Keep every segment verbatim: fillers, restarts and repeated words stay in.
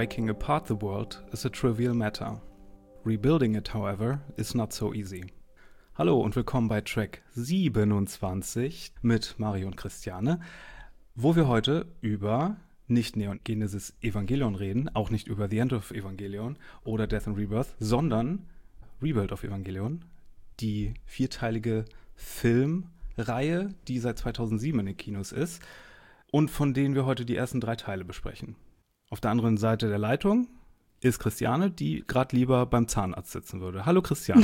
Breaking apart the world is a trivial matter. Rebuilding it, however, is not so easy. Hallo und willkommen bei Track siebenundzwanzig mit Mario und Christiane, wo wir heute über nicht Neon Genesis Evangelion reden, auch nicht über The End of Evangelion oder Death and Rebirth, sondern Rebuild of Evangelion, die vierteilige Filmreihe, die seit zweitausendsieben in den Kinos ist und von denen wir heute die ersten drei Teile besprechen. Auf der anderen Seite der Leitung ist Christiane, die gerade lieber beim Zahnarzt sitzen würde. Hallo Christiane.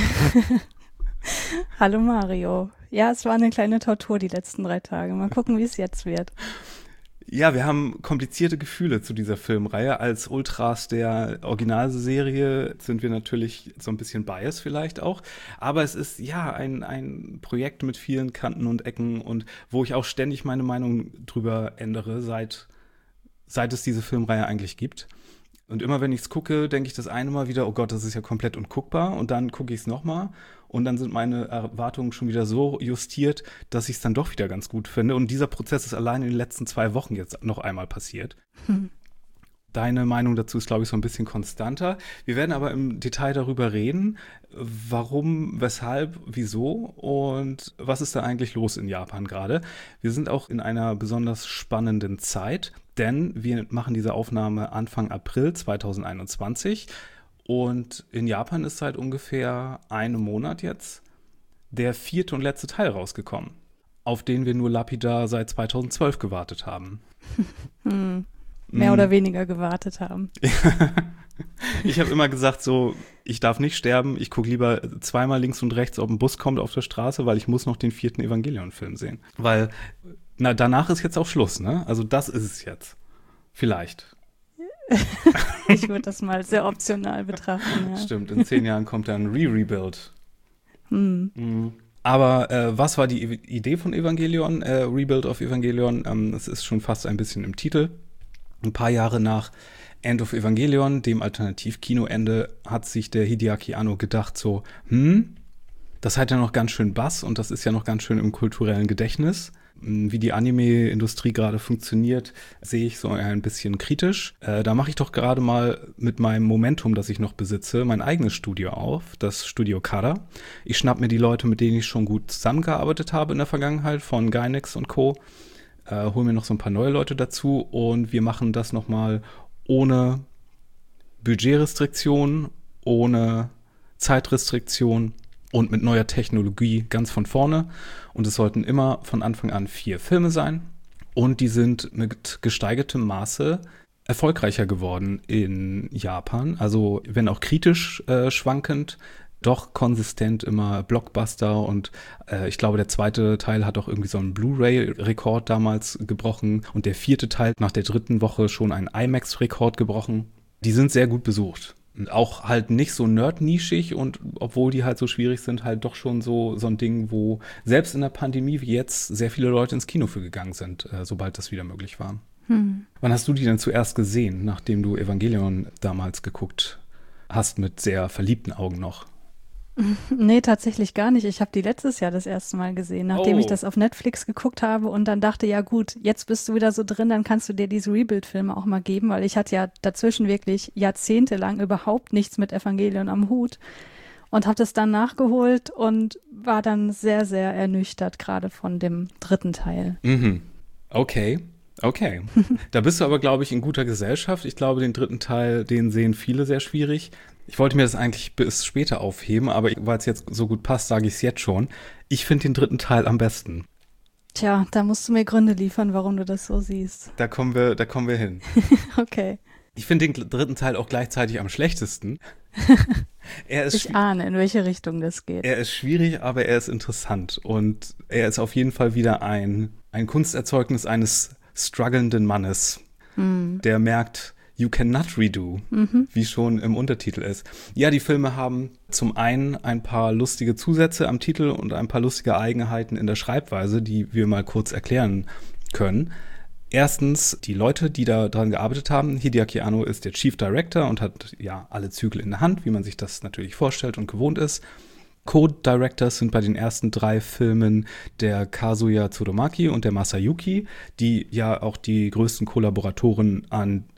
Hallo Mario. Ja, es war eine kleine Tortur die letzten drei Tage. Mal gucken, wie es jetzt wird. Ja, wir haben komplizierte Gefühle zu dieser Filmreihe. Als Ultras der Originalserie sind wir natürlich so ein bisschen biased vielleicht auch. Aber es ist ja ein, ein Projekt mit vielen Kanten und Ecken und wo ich auch ständig meine Meinung drüber ändere, seit, seit es diese Filmreihe eigentlich gibt. Und immer wenn ich es gucke, denke ich das eine Mal wieder, oh Gott, das ist ja komplett unguckbar. Und dann gucke ich es nochmal und dann sind meine Erwartungen schon wieder so justiert, dass ich es dann doch wieder ganz gut finde. Und dieser Prozess ist allein in den letzten zwei Wochen jetzt noch einmal passiert. Hm. Deine Meinung dazu ist, glaube ich, so ein bisschen konstanter. Wir werden aber im Detail darüber reden, warum, weshalb, wieso und was ist da eigentlich los in Japan gerade. Wir sind auch in einer besonders spannenden Zeit, denn wir machen diese Aufnahme Anfang April zweitausendeinundzwanzig und in Japan ist seit ungefähr einem Monat jetzt der vierte und letzte Teil rausgekommen, auf den wir nur lapidar seit zweitausendzwölf gewartet haben. Hm. Mehr oder weniger gewartet haben. Ich habe immer gesagt so, ich darf nicht sterben, ich gucke lieber zweimal links und rechts, ob ein Bus kommt auf der Straße, weil ich muss noch den vierten Evangelion-Film sehen. Weil, na, danach ist jetzt auch Schluss, ne? Also das ist es jetzt. Vielleicht. Ich würde das mal sehr optional betrachten, ja. Stimmt, in zehn Jahren kommt dann ein Re-Rebuild. Hm. Mhm. Aber äh, was war die Idee von Evangelion, äh, Rebuild of Evangelion? Ähm, es ist schon fast ein bisschen im Titel. Ein paar Jahre nach End of Evangelion, dem Alternativ-Kinoende, hat sich der Hideaki Anno gedacht so, hm, das hat ja noch ganz schön Bass und das ist ja noch ganz schön im kulturellen Gedächtnis. Wie die Anime-Industrie gerade funktioniert, sehe ich so ein bisschen kritisch. Äh, da mache ich doch gerade mal mit meinem Momentum, das ich noch besitze, mein eigenes Studio auf, das Studio Kara. Ich schnapp mir die Leute, mit denen ich schon gut zusammengearbeitet habe in der Vergangenheit, von Gainax und Co., Äh, holen wir noch so ein paar neue Leute dazu und wir machen das nochmal ohne Budgetrestriktion, ohne Zeitrestriktion und mit neuer Technologie ganz von vorne. Und es sollten immer von Anfang an vier Filme sein und die sind mit gesteigertem Maße erfolgreicher geworden in Japan. Also wenn auch kritisch äh, schwankend, doch konsistent immer Blockbuster und äh, ich glaube, der zweite Teil hat auch irgendwie so einen Blu-ray-Rekord damals gebrochen und der vierte Teil nach der dritten Woche schon einen IMAX-Rekord gebrochen. Die sind sehr gut besucht. Und auch halt nicht so nerd-nischig und obwohl die halt so schwierig sind, halt doch schon so, so ein Ding, wo selbst in der Pandemie wie jetzt sehr viele Leute ins Kino für gegangen sind, äh, sobald das wieder möglich war. Hm. Wann hast du die denn zuerst gesehen, nachdem du Evangelion damals geguckt hast, mit sehr verliebten Augen noch? Nee, tatsächlich gar nicht. Ich habe die letztes Jahr das erste Mal gesehen, nachdem Oh. ich das auf Netflix geguckt habe und dann dachte, ja gut, jetzt bist du wieder so drin, dann kannst du dir diese Rebuild-Filme auch mal geben, weil ich hatte ja dazwischen wirklich jahrzehntelang überhaupt nichts mit Evangelion am Hut und habe das dann nachgeholt und war dann sehr, sehr ernüchtert, gerade von dem dritten Teil. Mhm. Okay. Okay. Da bist du aber, glaube ich, in guter Gesellschaft. Ich glaube, den dritten Teil, den sehen viele sehr schwierig. Ich wollte mir das eigentlich bis später aufheben, aber weil es jetzt so gut passt, sage ich es jetzt schon. Ich finde den dritten Teil am besten. Tja, da musst du mir Gründe liefern, warum du das so siehst. Da kommen wir, da kommen wir hin. Okay. Ich finde den dritten Teil auch gleichzeitig am schlechtesten. Er ist Ich ahne, in welche Richtung das geht. Er ist schwierig, aber er ist interessant. Und er ist auf jeden Fall wieder ein, ein Kunsterzeugnis eines strugglenden Mannes, mm. der merkt, you cannot redo, mhm. wie schon im Untertitel ist. Ja, die Filme haben zum einen ein paar lustige Zusätze am Titel und ein paar lustige Eigenheiten in der Schreibweise, die wir mal kurz erklären können. Erstens, die Leute, die da dran gearbeitet haben. Hideaki Anno ist der Chief Director und hat ja alle Zügel in der Hand, wie man sich das natürlich vorstellt und gewohnt ist. Co-Directors sind bei den ersten drei Filmen der Kazuya Tsurumaki und der Masayuki, die ja auch die größten Kollaboratoren an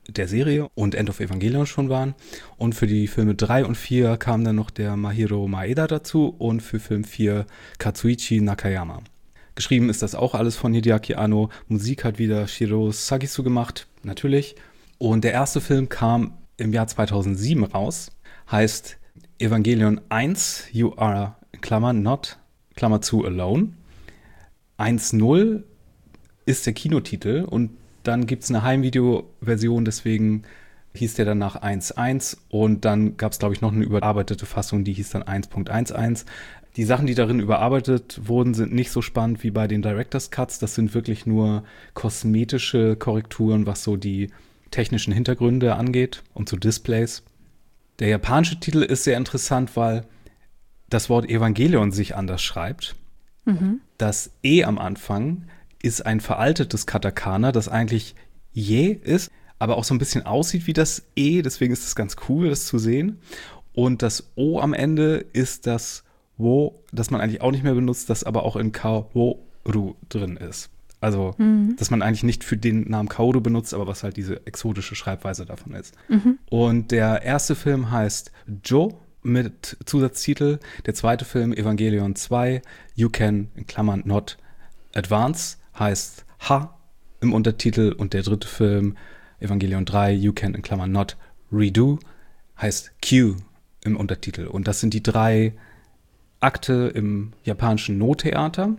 der Serie und End of Evangelion schon waren. Und für die Filme drei und vier kam dann noch der Mahiro Maeda dazu und für Film vier Katsuichi Nakayama. Geschrieben ist das auch alles von Hideaki Anno. Musik hat wieder Shiro Sagisu gemacht, natürlich. Und der erste Film kam im Jahr zweitausendsieben raus, heißt Evangelion eins, You Are, in Klammern, Not, Klammer zu, Alone. eins null ist der Kinotitel und dann gibt es eine Heimvideo-Version, deswegen hieß der danach eins eins und dann gab es, glaube ich, noch eine überarbeitete Fassung, die hieß dann eins Punkt elf. Die Sachen, die darin überarbeitet wurden, sind nicht so spannend wie bei den Director's Cuts. Das sind wirklich nur kosmetische Korrekturen, was so die technischen Hintergründe angeht und so Displays. Der japanische Titel ist sehr interessant, weil das Wort Evangelion sich anders schreibt. Mhm. Das E am Anfang ist ein veraltetes Katakana, das eigentlich Je ist, aber auch so ein bisschen aussieht wie das E. Deswegen ist es ganz cool, das zu sehen. Und das O am Ende ist das Wo, das man eigentlich auch nicht mehr benutzt, das aber auch in Kaworu drin ist. Also, mhm. dass man eigentlich nicht für den Namen Kaoru benutzt, aber was halt diese exotische Schreibweise davon ist. Mhm. Und der erste Film heißt Jo mit Zusatztitel. Der zweite Film, Evangelion zwei, You Can, in Klammern Not Advance, heißt Ha im Untertitel. Und der dritte Film, Evangelion drei, You Can, in Klammern Not Redo, heißt Q im Untertitel. Und das sind die drei Akte im japanischen No-Theater.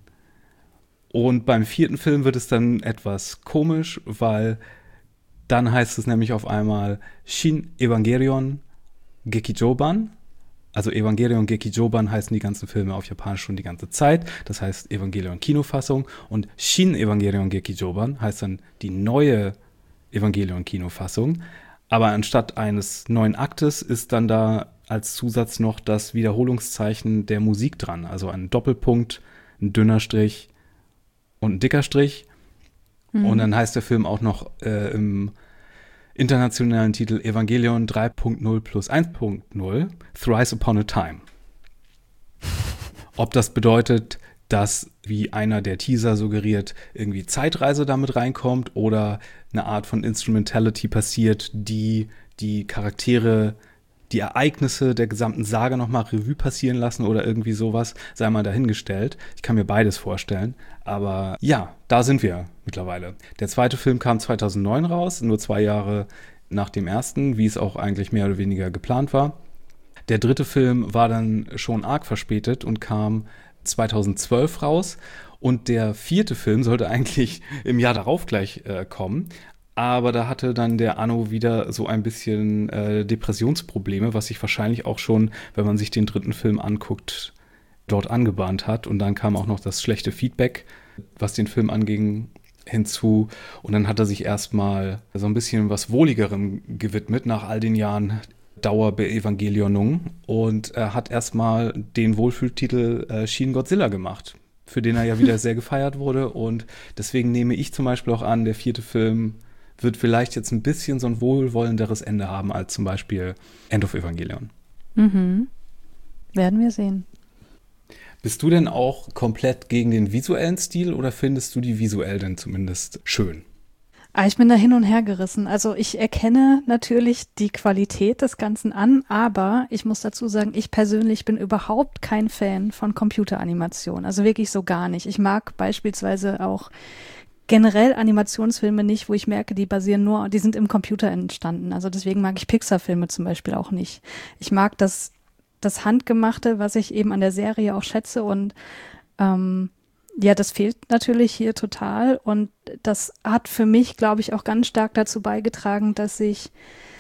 Und beim vierten Film wird es dann etwas komisch, weil dann heißt es nämlich auf einmal Shin Evangelion Gekijoban. Also Evangelion Gekijoban heißen die ganzen Filme auf Japanisch schon die ganze Zeit. Das heißt Evangelion Kinofassung. Und Shin Evangelion Gekijoban heißt dann die neue Evangelion Kinofassung. Aber anstatt eines neuen Aktes ist dann da als Zusatz noch das Wiederholungszeichen der Musik dran. Also ein Doppelpunkt, ein dünner Strich und ein dicker Strich. Mhm. Und dann heißt der Film auch noch äh, im internationalen Titel Evangelion drei Punkt null plus eins Punkt null, Thrice Upon a Time. Ob das bedeutet, dass, wie einer der Teaser suggeriert, irgendwie Zeitreise damit reinkommt oder eine Art von Instrumentality passiert, die die Charaktere, die Ereignisse der gesamten Sage nochmal Revue passieren lassen oder irgendwie sowas, sei mal dahingestellt. Ich kann mir beides vorstellen. Aber ja, da sind wir mittlerweile. Der zweite Film kam zweitausendneun raus, nur zwei Jahre nach dem ersten, wie es auch eigentlich mehr oder weniger geplant war. Der dritte Film war dann schon arg verspätet und kam zweitausendzwölf raus. Und der vierte Film sollte eigentlich im Jahr darauf gleich äh, kommen. Aber da hatte dann der Anno wieder so ein bisschen äh, Depressionsprobleme, was sich wahrscheinlich auch schon, wenn man sich den dritten Film anguckt, dort angebahnt hat. Und dann kam auch noch das schlechte Feedback, was den Film anging, hinzu. Und dann hat er sich erstmal so ein bisschen was Wohligerem gewidmet nach all den Jahren Dauerbeevangelionung. Und er hat erstmal den Wohlfühltitel äh, Shin Godzilla gemacht, für den er ja wieder sehr gefeiert wurde. Und deswegen nehme ich zum Beispiel auch an, der vierte Film wird vielleicht jetzt ein bisschen so ein wohlwollenderes Ende haben als zum Beispiel End of Evangelion. Mhm. Werden wir sehen. Bist du denn auch komplett gegen den visuellen Stil oder findest du die visuell denn zumindest schön? Ah, ich bin da hin und her gerissen. Also ich erkenne natürlich die Qualität des Ganzen an, aber ich muss dazu sagen, ich persönlich bin überhaupt kein Fan von Computeranimation. Also wirklich so gar nicht. Ich mag beispielsweise auch generell Animationsfilme nicht, wo ich merke, die basieren nur, die sind im Computer entstanden. Also deswegen mag ich Pixar-Filme zum Beispiel auch nicht. Ich mag das, das Handgemachte, was ich eben an der Serie auch schätze und ähm, ja, das fehlt natürlich hier total und das hat für mich, glaube ich, auch ganz stark dazu beigetragen, dass sich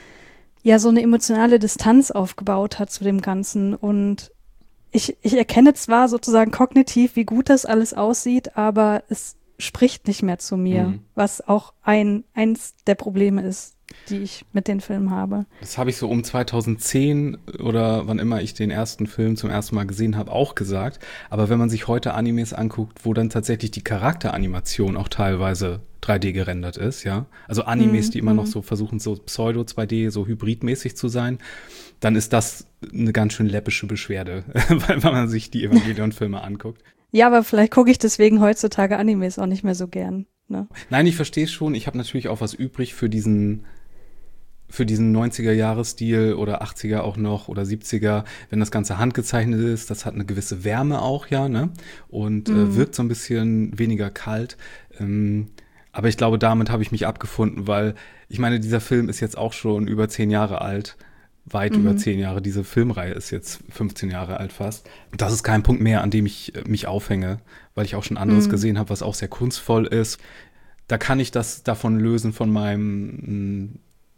ja so eine emotionale Distanz aufgebaut hat zu dem Ganzen und ich, ich erkenne zwar sozusagen kognitiv, wie gut das alles aussieht, aber es spricht nicht mehr zu mir, mhm. was auch ein eins der Probleme ist, die ich mit den Filmen habe. Das habe ich so um zweitausendzehn oder wann immer ich den ersten Film zum ersten Mal gesehen habe, auch gesagt. Aber wenn man sich heute Animes anguckt, wo dann tatsächlich die Charakteranimation auch teilweise drei D gerendert ist, ja, also Animes, mhm. die immer noch so versuchen, so Pseudo zwei D, so hybridmäßig zu sein, dann ist das eine ganz schön läppische Beschwerde, weil wenn man sich die Evangelion-Filme anguckt. Ja, aber vielleicht gucke ich deswegen heutzutage Animes auch nicht mehr so gern. Ne? Nein, ich verstehe es schon. Ich habe natürlich auch was übrig für diesen für diesen neunziger-Jahres-Stil oder achtziger auch noch oder siebziger, wenn das Ganze handgezeichnet ist, das hat eine gewisse Wärme auch, ja, ne? Und mhm. äh, wirkt so ein bisschen weniger kalt. Ähm, aber ich glaube, damit habe ich mich abgefunden, weil ich meine, dieser Film ist jetzt auch schon über zehn Jahre alt. Weit mhm. über zehn Jahre. Diese Filmreihe ist jetzt fünfzehn Jahre alt fast. Das ist kein Punkt mehr, an dem ich äh, mich aufhänge, weil ich auch schon anderes mhm. gesehen habe, was auch sehr kunstvoll ist. Da kann ich das davon lösen von meinem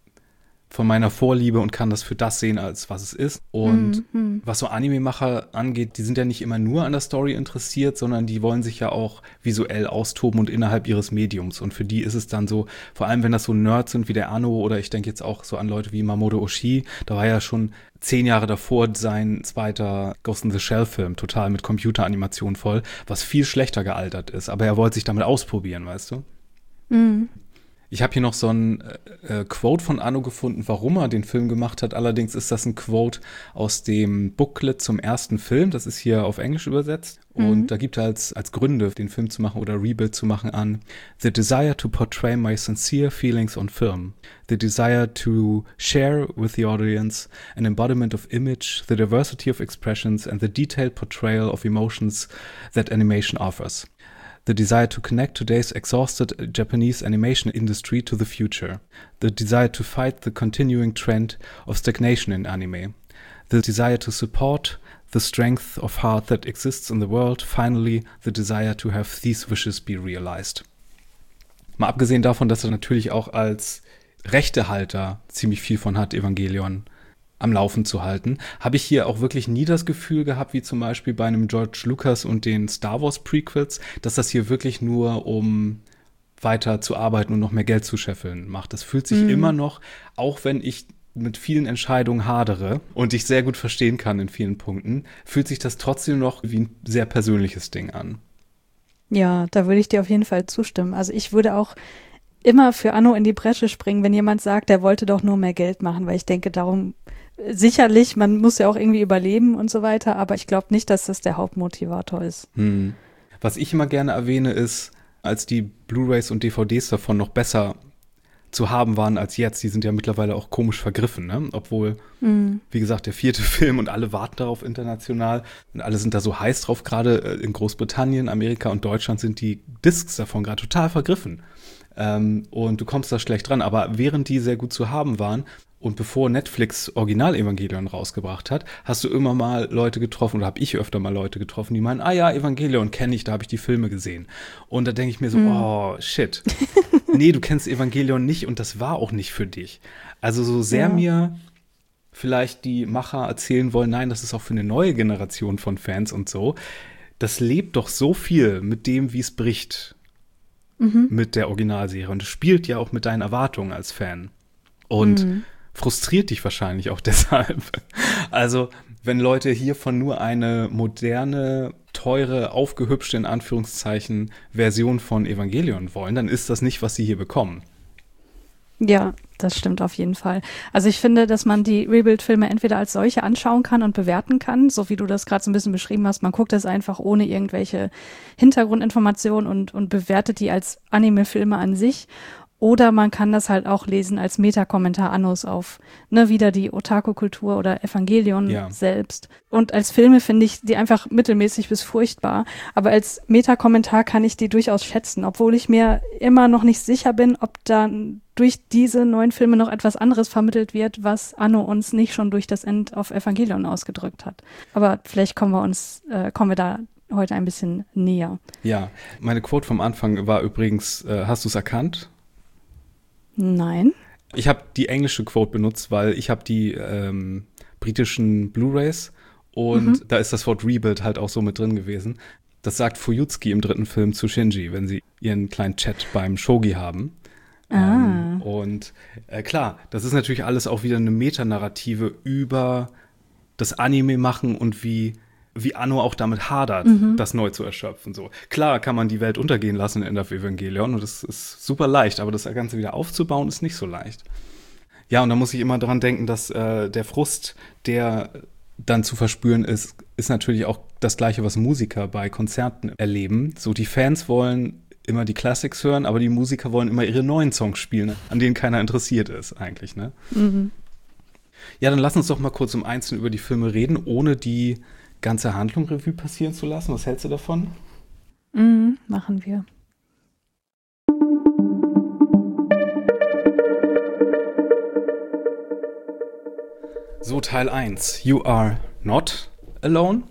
von meiner Vorliebe und kann das für das sehen, als was es ist. Und mhm. was so Anime-Macher angeht, die sind ja nicht immer nur an der Story interessiert, sondern die wollen sich ja auch visuell austoben und innerhalb ihres Mediums. Und für die ist es dann so, vor allem wenn das so Nerds sind wie der Anno oder ich denke jetzt auch so an Leute wie Mamoru Oshii, da war ja schon zehn Jahre davor sein zweiter Ghost in the Shell-Film, total mit Computeranimation voll, was viel schlechter gealtert ist. Aber er wollte sich damit ausprobieren, weißt du? Mhm. Ich habe hier noch so ein äh, Quote von Anno gefunden, warum er den Film gemacht hat. Allerdings ist das ein Quote aus dem Booklet zum ersten Film. Das ist hier auf Englisch übersetzt. Mhm. Und da gibt er als, als Gründe, den Film zu machen oder Rebuild zu machen, an: The desire to portray my sincere feelings on film. The desire to share with the audience an embodiment of image, the diversity of expressions and the detailed portrayal of emotions that animation offers. The desire to connect today's exhausted Japanese animation industry to the future. The desire to fight the continuing trend of stagnation in anime. The desire to support the strength of heart that exists in the world. Finally, the desire to have these wishes be realized. Mal abgesehen davon, dass er natürlich auch als Rechtehalter ziemlich viel von hat, Evangelion am Laufen zu halten, habe ich hier auch wirklich nie das Gefühl gehabt, wie zum Beispiel bei einem George Lucas und den Star Wars Prequels, dass das hier wirklich nur um weiter zu arbeiten und noch mehr Geld zu scheffeln macht. Das fühlt sich mhm. immer noch, auch wenn ich mit vielen Entscheidungen hadere und ich sehr gut verstehen kann in vielen Punkten, fühlt sich das trotzdem noch wie ein sehr persönliches Ding an. Ja, da würde ich dir auf jeden Fall zustimmen. Also ich würde auch immer für Anno in die Bresche springen, wenn jemand sagt, der wollte doch nur mehr Geld machen, weil ich denke, darum sicherlich, man muss ja auch irgendwie überleben und so weiter, aber ich glaube nicht, dass das der Hauptmotivator ist. Hm. Was ich immer gerne erwähne, ist, als die Blu-rays und D V Ds davon noch besser zu haben waren als jetzt, die sind ja mittlerweile auch komisch vergriffen, ne? Obwohl, mm. wie gesagt, der vierte Film und alle warten darauf international und alle sind da so heiß drauf, gerade in Großbritannien, Amerika und Deutschland sind die Discs davon gerade total vergriffen. Ähm, und du kommst da schlecht dran, aber während die sehr gut zu haben waren und bevor Netflix Original-Evangelion rausgebracht hat, hast du immer mal Leute getroffen oder habe ich öfter mal Leute getroffen, die meinen, ah ja, Evangelion kenne ich, da habe ich die Filme gesehen. Und da denke ich mir so, mm. oh, shit. Nee, du kennst Evangelion nicht und das war auch nicht für dich. Also so sehr ja. mir vielleicht die Macher erzählen wollen, nein, das ist auch für eine neue Generation von Fans und so. Das lebt doch so viel mit dem, wie es bricht mhm. mit der Originalserie. Und es spielt ja auch mit deinen Erwartungen als Fan. Und mhm. frustriert dich wahrscheinlich auch deshalb. Also, wenn Leute hiervon nur eine moderne, teure, aufgehübschte, in Anführungszeichen, Version von Evangelion wollen, dann ist das nicht, was sie hier bekommen. Ja, das stimmt auf jeden Fall. Also ich finde, dass man die Rebuild-Filme entweder als solche anschauen kann und bewerten kann, so wie du das gerade so ein bisschen beschrieben hast. Man guckt das einfach ohne irgendwelche Hintergrundinformationen und, und bewertet die als Anime-Filme an sich. Oder man kann das halt auch lesen als Meta-Kommentar Annos auf, ne, wieder die Otaku-Kultur oder Evangelion ja. selbst. Und als Filme finde ich die einfach mittelmäßig bis furchtbar. Aber als Meta-Kommentar kann ich die durchaus schätzen, obwohl ich mir immer noch nicht sicher bin, ob da durch diese neuen Filme noch etwas anderes vermittelt wird, was Anno uns nicht schon durch das End of Evangelion ausgedrückt hat. Aber vielleicht kommen wir uns, äh, kommen wir da heute ein bisschen näher. Ja, meine Quote vom Anfang war übrigens, äh, hast du es erkannt? Nein. Ich habe die englische Quote benutzt, weil ich habe die ähm, britischen Blu-rays und mhm. da ist das Wort Rebuild halt auch so mit drin gewesen. Das sagt Fuyutsuki im dritten Film zu Shinji, wenn sie ihren kleinen Chat beim Shogi haben. Ah. Ähm, und äh, klar, das ist natürlich alles auch wieder eine Metanarrative über das Anime machen und wie wie Anno auch damit hadert, mhm. das neu zu erschöpfen. So. Klar kann man die Welt untergehen lassen in End of Evangelion und das ist super leicht, aber das Ganze wieder aufzubauen ist nicht so leicht. Ja, und da muss ich immer dran denken, dass äh, der Frust, der dann zu verspüren ist, ist natürlich auch das Gleiche, was Musiker bei Konzerten erleben. So, die Fans wollen immer die Classics hören, aber die Musiker wollen immer ihre neuen Songs spielen, ne? An denen keiner interessiert ist eigentlich, ne? Mhm. Ja, dann lass uns doch mal kurz im Einzelnen über die Filme reden, ohne die ganze Handlung Revue passieren zu lassen. Was hältst du davon? Mhm, machen wir. So, Teil eins. You are not alone.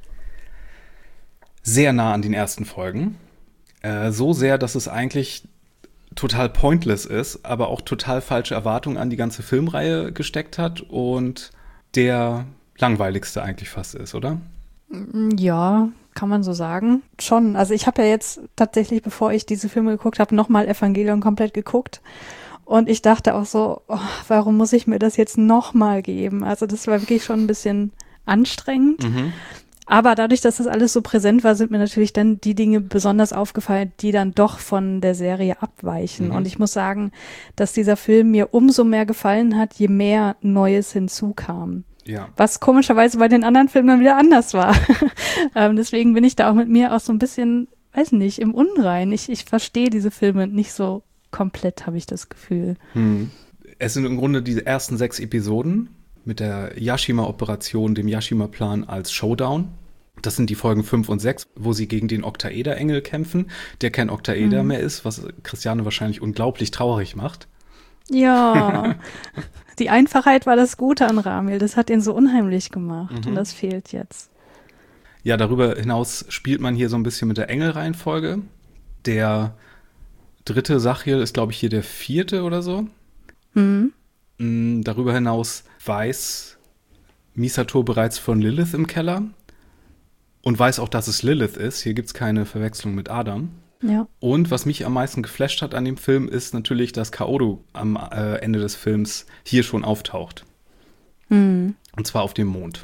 Sehr nah an den ersten Folgen. Äh, so sehr, dass es eigentlich total pointless ist, aber auch total falsche Erwartungen an die ganze Filmreihe gesteckt hat und der langweiligste eigentlich fast ist, oder? Ja, kann man so sagen. Schon. Also ich habe ja jetzt tatsächlich, bevor ich diese Filme geguckt habe, nochmal Evangelion komplett geguckt. Und ich dachte auch so, oh, warum muss ich mir das jetzt nochmal geben? Also das war wirklich schon ein bisschen anstrengend. Mhm. Aber dadurch, dass das alles so präsent war, sind mir natürlich dann die Dinge besonders aufgefallen, die dann doch von der Serie abweichen. Mhm. Und ich muss sagen, dass dieser Film mir umso mehr gefallen hat, je mehr Neues hinzukam. Ja. Was komischerweise bei den anderen Filmen dann wieder anders war. ähm, deswegen bin ich da auch mit mir auch so ein bisschen, weiß nicht, im Unrein. Ich, ich verstehe diese Filme nicht so komplett, habe ich das Gefühl. Hm. Es sind im Grunde die ersten sechs Episoden mit der Yashima-Operation, dem Yashima-Plan als Showdown. Das sind die Folgen fünf und sechs, wo sie gegen den Oktaeder-Engel kämpfen, der kein Oktaeder Mhm. mehr ist, was Christiane wahrscheinlich unglaublich traurig macht. Ja, die Einfachheit war das Gute an Ramil. Das hat ihn so unheimlich gemacht. Mhm. Und das fehlt jetzt. Ja, darüber hinaus spielt man hier so ein bisschen mit der Engelreihenfolge. Der dritte Sachiel ist, glaube ich, hier der vierte oder so. Mhm. Mm, Darüber hinaus weiß Misato bereits von Lilith im Keller und weiß auch, dass es Lilith ist. Hier gibt es keine Verwechslung mit Adam. Ja. Und was mich am meisten geflasht hat an dem Film, ist natürlich, dass Kaoru am äh, Ende des Films hier schon auftaucht. Mhm. Und zwar auf dem Mond.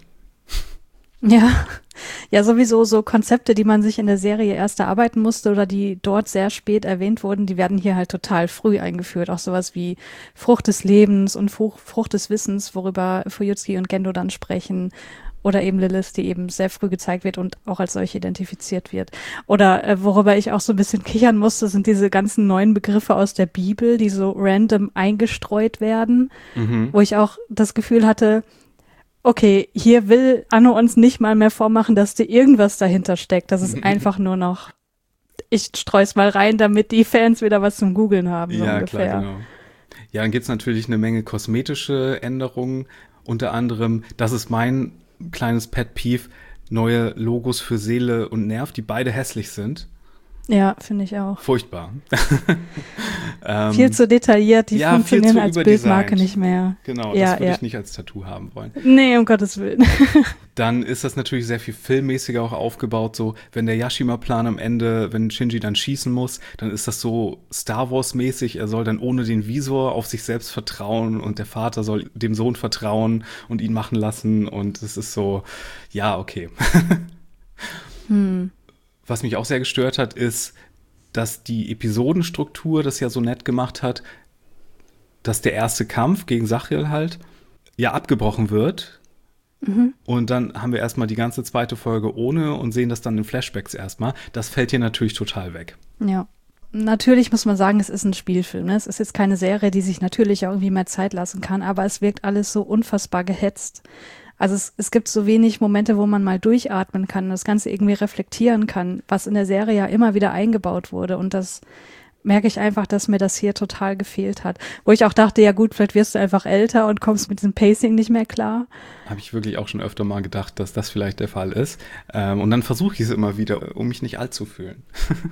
Ja. Ja, sowieso so Konzepte, die man sich in der Serie erst erarbeiten musste oder die dort sehr spät erwähnt wurden, die werden hier halt total früh eingeführt. Auch sowas wie Frucht des Lebens und Frucht, Frucht des Wissens, worüber Fuyutsuki und Gendo dann sprechen. Oder eben Lilith, die eben sehr früh gezeigt wird und auch als solche identifiziert wird. Oder äh, worüber ich auch so ein bisschen kichern musste, sind diese ganzen neuen Begriffe aus der Bibel, die so random eingestreut werden, Mhm. wo ich auch das Gefühl hatte, okay, hier will Anno uns nicht mal mehr vormachen, dass da irgendwas dahinter steckt. Das ist einfach nur noch, ich streus mal rein, damit die Fans wieder was zum Googeln haben, so Ja, ungefähr. klar, genau. Ja, dann gibt es natürlich eine Menge kosmetische Änderungen. Unter anderem, das ist mein kleines Pet Peeve, neue Logos für Seele und Nerv, die beide hässlich sind. Ja, finde ich auch. Furchtbar. ähm, Viel zu detailliert, die ja, viel funktionieren zu als überdesignt. Bildmarke nicht mehr. Genau, Ja, das würde ja. ich nicht als Tattoo haben wollen. Nee, um Gottes Willen. Dann ist das natürlich sehr viel filmmäßiger auch aufgebaut, so wenn der Yashima-Plan am Ende, wenn Shinji dann schießen muss, dann ist das so Star Wars-mäßig, er soll dann ohne den Visor auf sich selbst vertrauen und der Vater soll dem Sohn vertrauen und ihn machen lassen und es ist so, ja, okay. Hm. Was mich auch sehr gestört hat, ist, dass die Episodenstruktur das ja so nett gemacht hat, dass der erste Kampf gegen Sachiel halt ja abgebrochen wird. Mhm. Und dann haben wir erstmal die ganze zweite Folge ohne und sehen das dann in Flashbacks erstmal. Das fällt hier natürlich total weg. Ja. Natürlich muss man sagen, es ist ein Spielfilm. Ne? Es ist jetzt keine Serie, die sich natürlich auch irgendwie mehr Zeit lassen kann, aber es wirkt alles so unfassbar gehetzt. Also es, es gibt so wenig Momente, wo man mal durchatmen kann und das Ganze irgendwie reflektieren kann, was in der Serie ja immer wieder eingebaut wurde. Und das merke ich einfach, dass mir das hier total gefehlt hat. Wo ich auch dachte, ja gut, vielleicht wirst du einfach älter und kommst mit diesem Pacing nicht mehr klar. Habe ich wirklich auch schon öfter mal gedacht, dass das vielleicht der Fall ist. Ähm, und dann versuche ich es immer wieder, um mich nicht alt zu fühlen.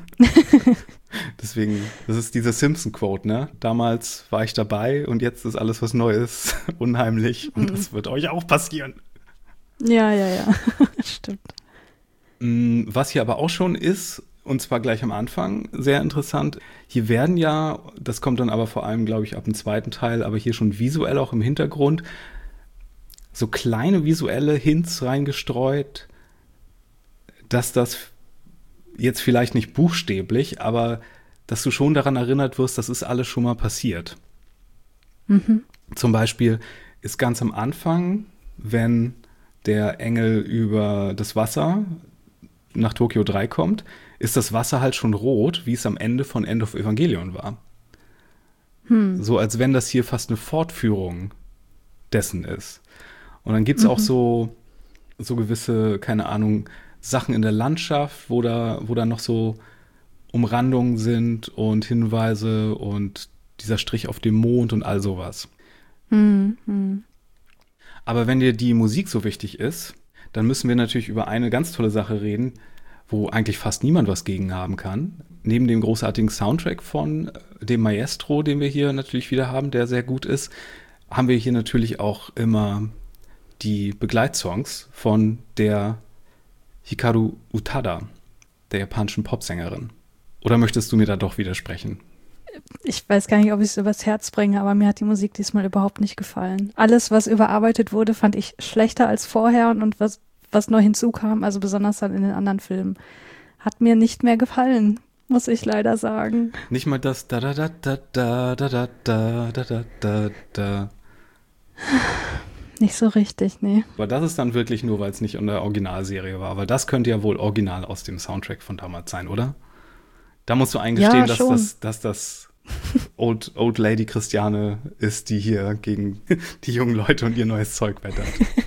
Deswegen, das ist diese Simpson-Quote, ne? Damals war ich dabei und jetzt ist alles was Neues, unheimlich. Und Mhm. das wird euch auch passieren. Ja, ja, ja. Stimmt. Mm, Was hier aber auch schon ist, und zwar gleich am Anfang, sehr interessant. Hier werden ja, das kommt dann aber vor allem, glaube ich, ab dem zweiten Teil, aber hier schon visuell auch im Hintergrund, so kleine visuelle Hints reingestreut, dass das jetzt vielleicht nicht buchstäblich, aber dass du schon daran erinnert wirst, das ist alles schon mal passiert. Mhm. Zum Beispiel ist ganz am Anfang, wenn der Engel über das Wasser nach Tokio drei kommt, ist das Wasser halt schon rot, wie es am Ende von End of Evangelion war. Hm. So als wenn das hier fast eine Fortführung dessen ist. Und dann gibt es Mhm. auch so, so gewisse, keine Ahnung, Sachen in der Landschaft, wo da, wo da noch so Umrandungen sind und Hinweise und dieser Strich auf dem Mond und all sowas. Hm. Hm. Aber wenn dir die Musik so wichtig ist, dann müssen wir natürlich über eine ganz tolle Sache reden, wo eigentlich fast niemand was gegen haben kann. Neben dem großartigen Soundtrack von dem Maestro, den wir hier natürlich wieder haben, der sehr gut ist, haben wir hier natürlich auch immer die Begleitsongs von der Hikaru Utada, der japanischen Popsängerin. Oder möchtest du mir da doch widersprechen? Ich weiß gar nicht, ob ich es übers Herz bringe, aber mir hat die Musik diesmal überhaupt nicht gefallen. Alles, was überarbeitet wurde, fand ich schlechter als vorher und was, was neu hinzukam, also besonders dann in den anderen Filmen, hat mir nicht mehr gefallen, muss ich leider sagen. Nicht mal das da da da da da da da da da da da. Nicht so richtig, nee. Aber das ist dann wirklich nur, weil es nicht in der Originalserie war. Aber das könnte ja wohl original aus dem Soundtrack von damals sein, oder? Da musst du eingestehen, Ja, dass, schon. das, dass das Old, Old Lady Christiane ist, die hier gegen die jungen Leute und ihr neues Zeug wettert.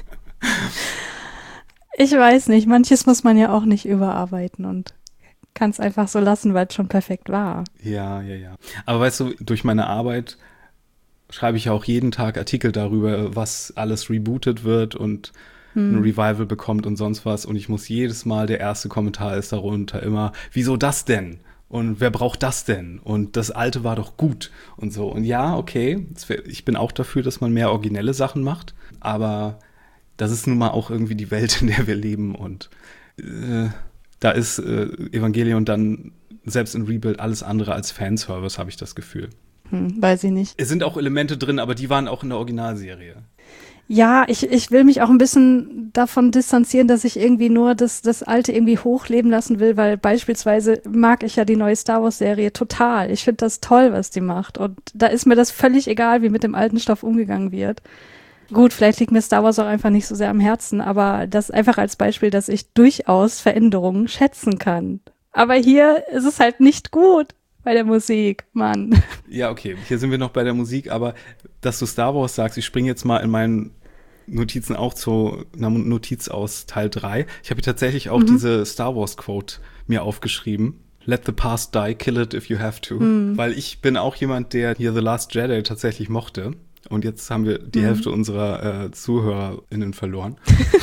Ich weiß nicht, manches muss man ja auch nicht überarbeiten und kann es einfach so lassen, weil es schon perfekt war. Ja, ja, ja. Aber weißt du, durch meine Arbeit schreibe ich ja auch jeden Tag Artikel darüber, was alles rebootet wird und ein Revival bekommt und sonst was. Und ich muss jedes Mal, der erste Kommentar ist darunter immer, wieso das denn? Und wer braucht das denn? Und das Alte war doch gut und so. Und ja, okay, ich bin auch dafür, dass man mehr originelle Sachen macht. Aber das ist nun mal auch irgendwie die Welt, in der wir leben. Und äh, da ist äh, Evangelion dann selbst in Rebuild alles andere als Fanservice, habe ich das Gefühl. Hm, weiß ich nicht. Es sind auch Elemente drin, aber die waren auch in der Originalserie. Ja, ich, ich will mich auch ein bisschen davon distanzieren, dass ich irgendwie nur das, das Alte irgendwie hochleben lassen will, weil beispielsweise mag ich ja die neue Star Wars-Serie total. Ich finde das toll, was die macht. Und da ist mir das völlig egal, wie mit dem alten Stoff umgegangen wird. Gut, vielleicht liegt mir Star Wars auch einfach nicht so sehr am Herzen, aber das einfach als Beispiel, dass ich durchaus Veränderungen schätzen kann. Aber hier ist es halt nicht gut bei der Musik, Mann. Ja, okay, hier sind wir noch bei der Musik, aber dass du Star Wars sagst, ich springe jetzt mal in meinen Notizen auch zu einer Notiz aus Teil drei. Ich habe hier tatsächlich auch mhm. diese Star Wars Quote mir aufgeschrieben. Let the past die, kill it if you have to. Mhm. Weil ich bin auch jemand, der hier The Last Jedi tatsächlich mochte. Und jetzt haben wir die mhm. Hälfte unserer äh, ZuhörerInnen verloren.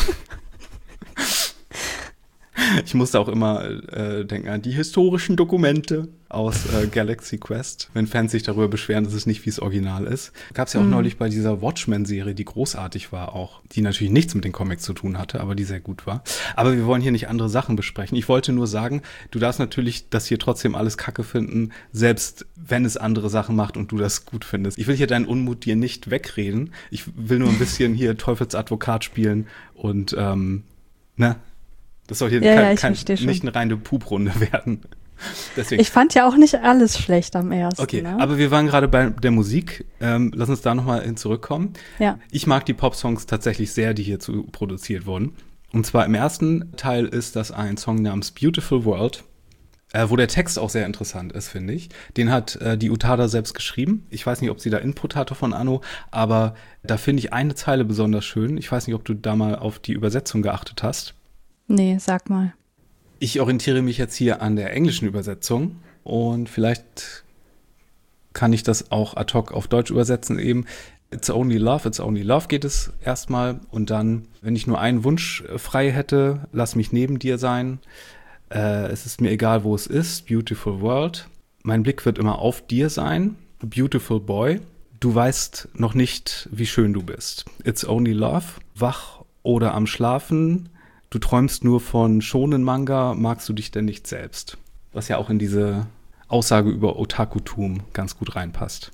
Ich musste auch immer äh, denken an die historischen Dokumente aus äh, Galaxy Quest, wenn Fans sich darüber beschweren, dass es nicht wie das Original ist. Gab es ja auch mhm. neulich bei dieser Watchmen-Serie, die großartig war auch, die natürlich nichts mit den Comics zu tun hatte, aber die sehr gut war. Aber wir wollen hier nicht andere Sachen besprechen. Ich wollte nur sagen, du darfst natürlich das hier trotzdem alles Kacke finden, selbst wenn es andere Sachen macht und du das gut findest. Ich will hier deinen Unmut dir nicht wegreden. Ich will nur ein bisschen hier Teufelsadvokat spielen und, ähm, ne? Das soll hier ja, kein, ja, kein, nicht eine reine Puprunde werden. Deswegen. Ich fand ja auch nicht alles schlecht am ersten. Okay, ne? aber wir waren gerade bei der Musik. Ähm, lass uns da nochmal hin zurückkommen. Ja. Ich mag die Popsongs tatsächlich sehr, die hierzu produziert wurden. Und zwar im ersten Teil ist das ein Song namens Beautiful World, äh, wo der Text auch sehr interessant ist, finde ich. Den hat äh, die Utada selbst geschrieben. Ich weiß nicht, ob sie da Input hatte von Anno, aber da finde ich eine Zeile besonders schön. Ich weiß nicht, ob du da mal auf die Übersetzung geachtet hast. Nee, sag mal. Ich orientiere mich jetzt hier an der englischen Übersetzung und vielleicht kann ich das auch ad hoc auf Deutsch übersetzen eben. It's only love, it's only love geht es erstmal und dann, wenn ich nur einen Wunsch frei hätte, lass mich neben dir sein. Äh, es ist mir egal, wo es ist, beautiful world. Mein Blick wird immer auf dir sein, beautiful boy. Du weißt noch nicht, wie schön du bist. It's only love, wach oder am Schlafen. Du träumst nur von Shonen-Manga, magst du dich denn nicht selbst? Was ja auch in diese Aussage über Otakutum ganz gut reinpasst.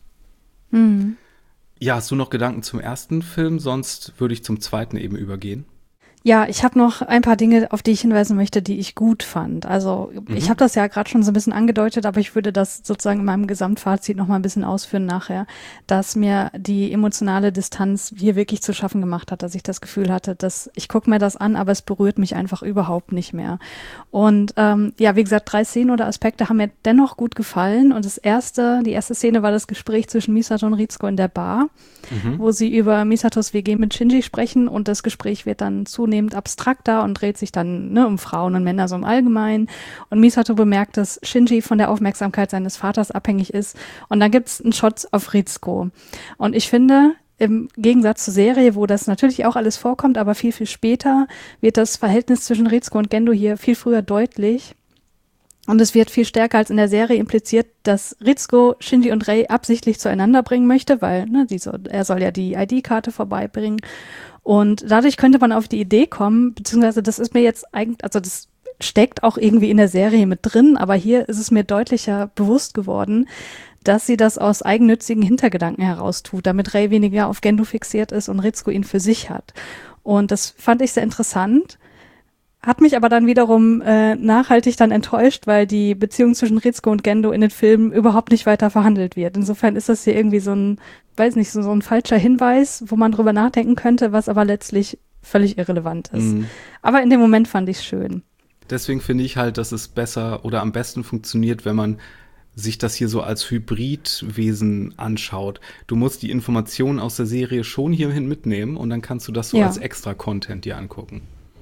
Mhm. Ja, hast du noch Gedanken zum ersten Film? Sonst würde ich zum zweiten eben übergehen. Ja, ich habe noch ein paar Dinge, auf die ich hinweisen möchte, die ich gut fand. Also Mhm. ich habe das ja gerade schon so ein bisschen angedeutet, aber ich würde das sozusagen in meinem Gesamtfazit noch mal ein bisschen ausführen nachher, dass mir die emotionale Distanz hier wirklich zu schaffen gemacht hat, dass ich das Gefühl hatte, dass ich gucke mir das an, aber es berührt mich einfach überhaupt nicht mehr. Und ähm, ja, wie gesagt, drei Szenen oder Aspekte haben mir dennoch gut gefallen. Und das erste, die erste Szene war das Gespräch zwischen Misato und Ritsuko in der Bar, Mhm. wo sie über Misatos W G mit Shinji sprechen und das Gespräch wird dann zunehmend abstrakter und dreht sich dann ne, um Frauen und Männer so im Allgemeinen. Und Misato bemerkt, dass Shinji von der Aufmerksamkeit seines Vaters abhängig ist. Und dann gibt es einen Shot auf Ritsuko. Und ich finde, im Gegensatz zur Serie, wo das natürlich auch alles vorkommt, aber viel, viel später wird das Verhältnis zwischen Ritsuko und Gendo hier viel früher deutlich. Und es wird viel stärker als in der Serie impliziert, dass Ritsuko Shinji und Rei absichtlich zueinander bringen möchte, weil ne, die soll, er soll ja die I D-Karte vorbeibringen. Und dadurch könnte man auf die Idee kommen, beziehungsweise das ist mir jetzt eigentlich, also das steckt auch irgendwie in der Serie mit drin, aber hier ist es mir deutlicher bewusst geworden, dass sie das aus eigennützigen Hintergedanken heraus tut, damit Rei weniger auf Gendo fixiert ist und Ritsuko ihn für sich hat. Und das fand ich sehr interessant. Hat mich aber dann wiederum äh, nachhaltig dann enttäuscht, weil die Beziehung zwischen Ritsuko und Gendo in den Filmen überhaupt nicht weiter verhandelt wird. Insofern ist das hier irgendwie so ein, weiß nicht, so, so ein falscher Hinweis, wo man drüber nachdenken könnte, was aber letztlich völlig irrelevant ist. Mhm. Aber in dem Moment fand ich es schön. Deswegen finde ich halt, dass es besser oder am besten funktioniert, wenn man sich das hier so als Hybridwesen anschaut. Du musst die Informationen aus der Serie schon hierhin mitnehmen und dann kannst du das so Ja. als Extra-Content dir angucken.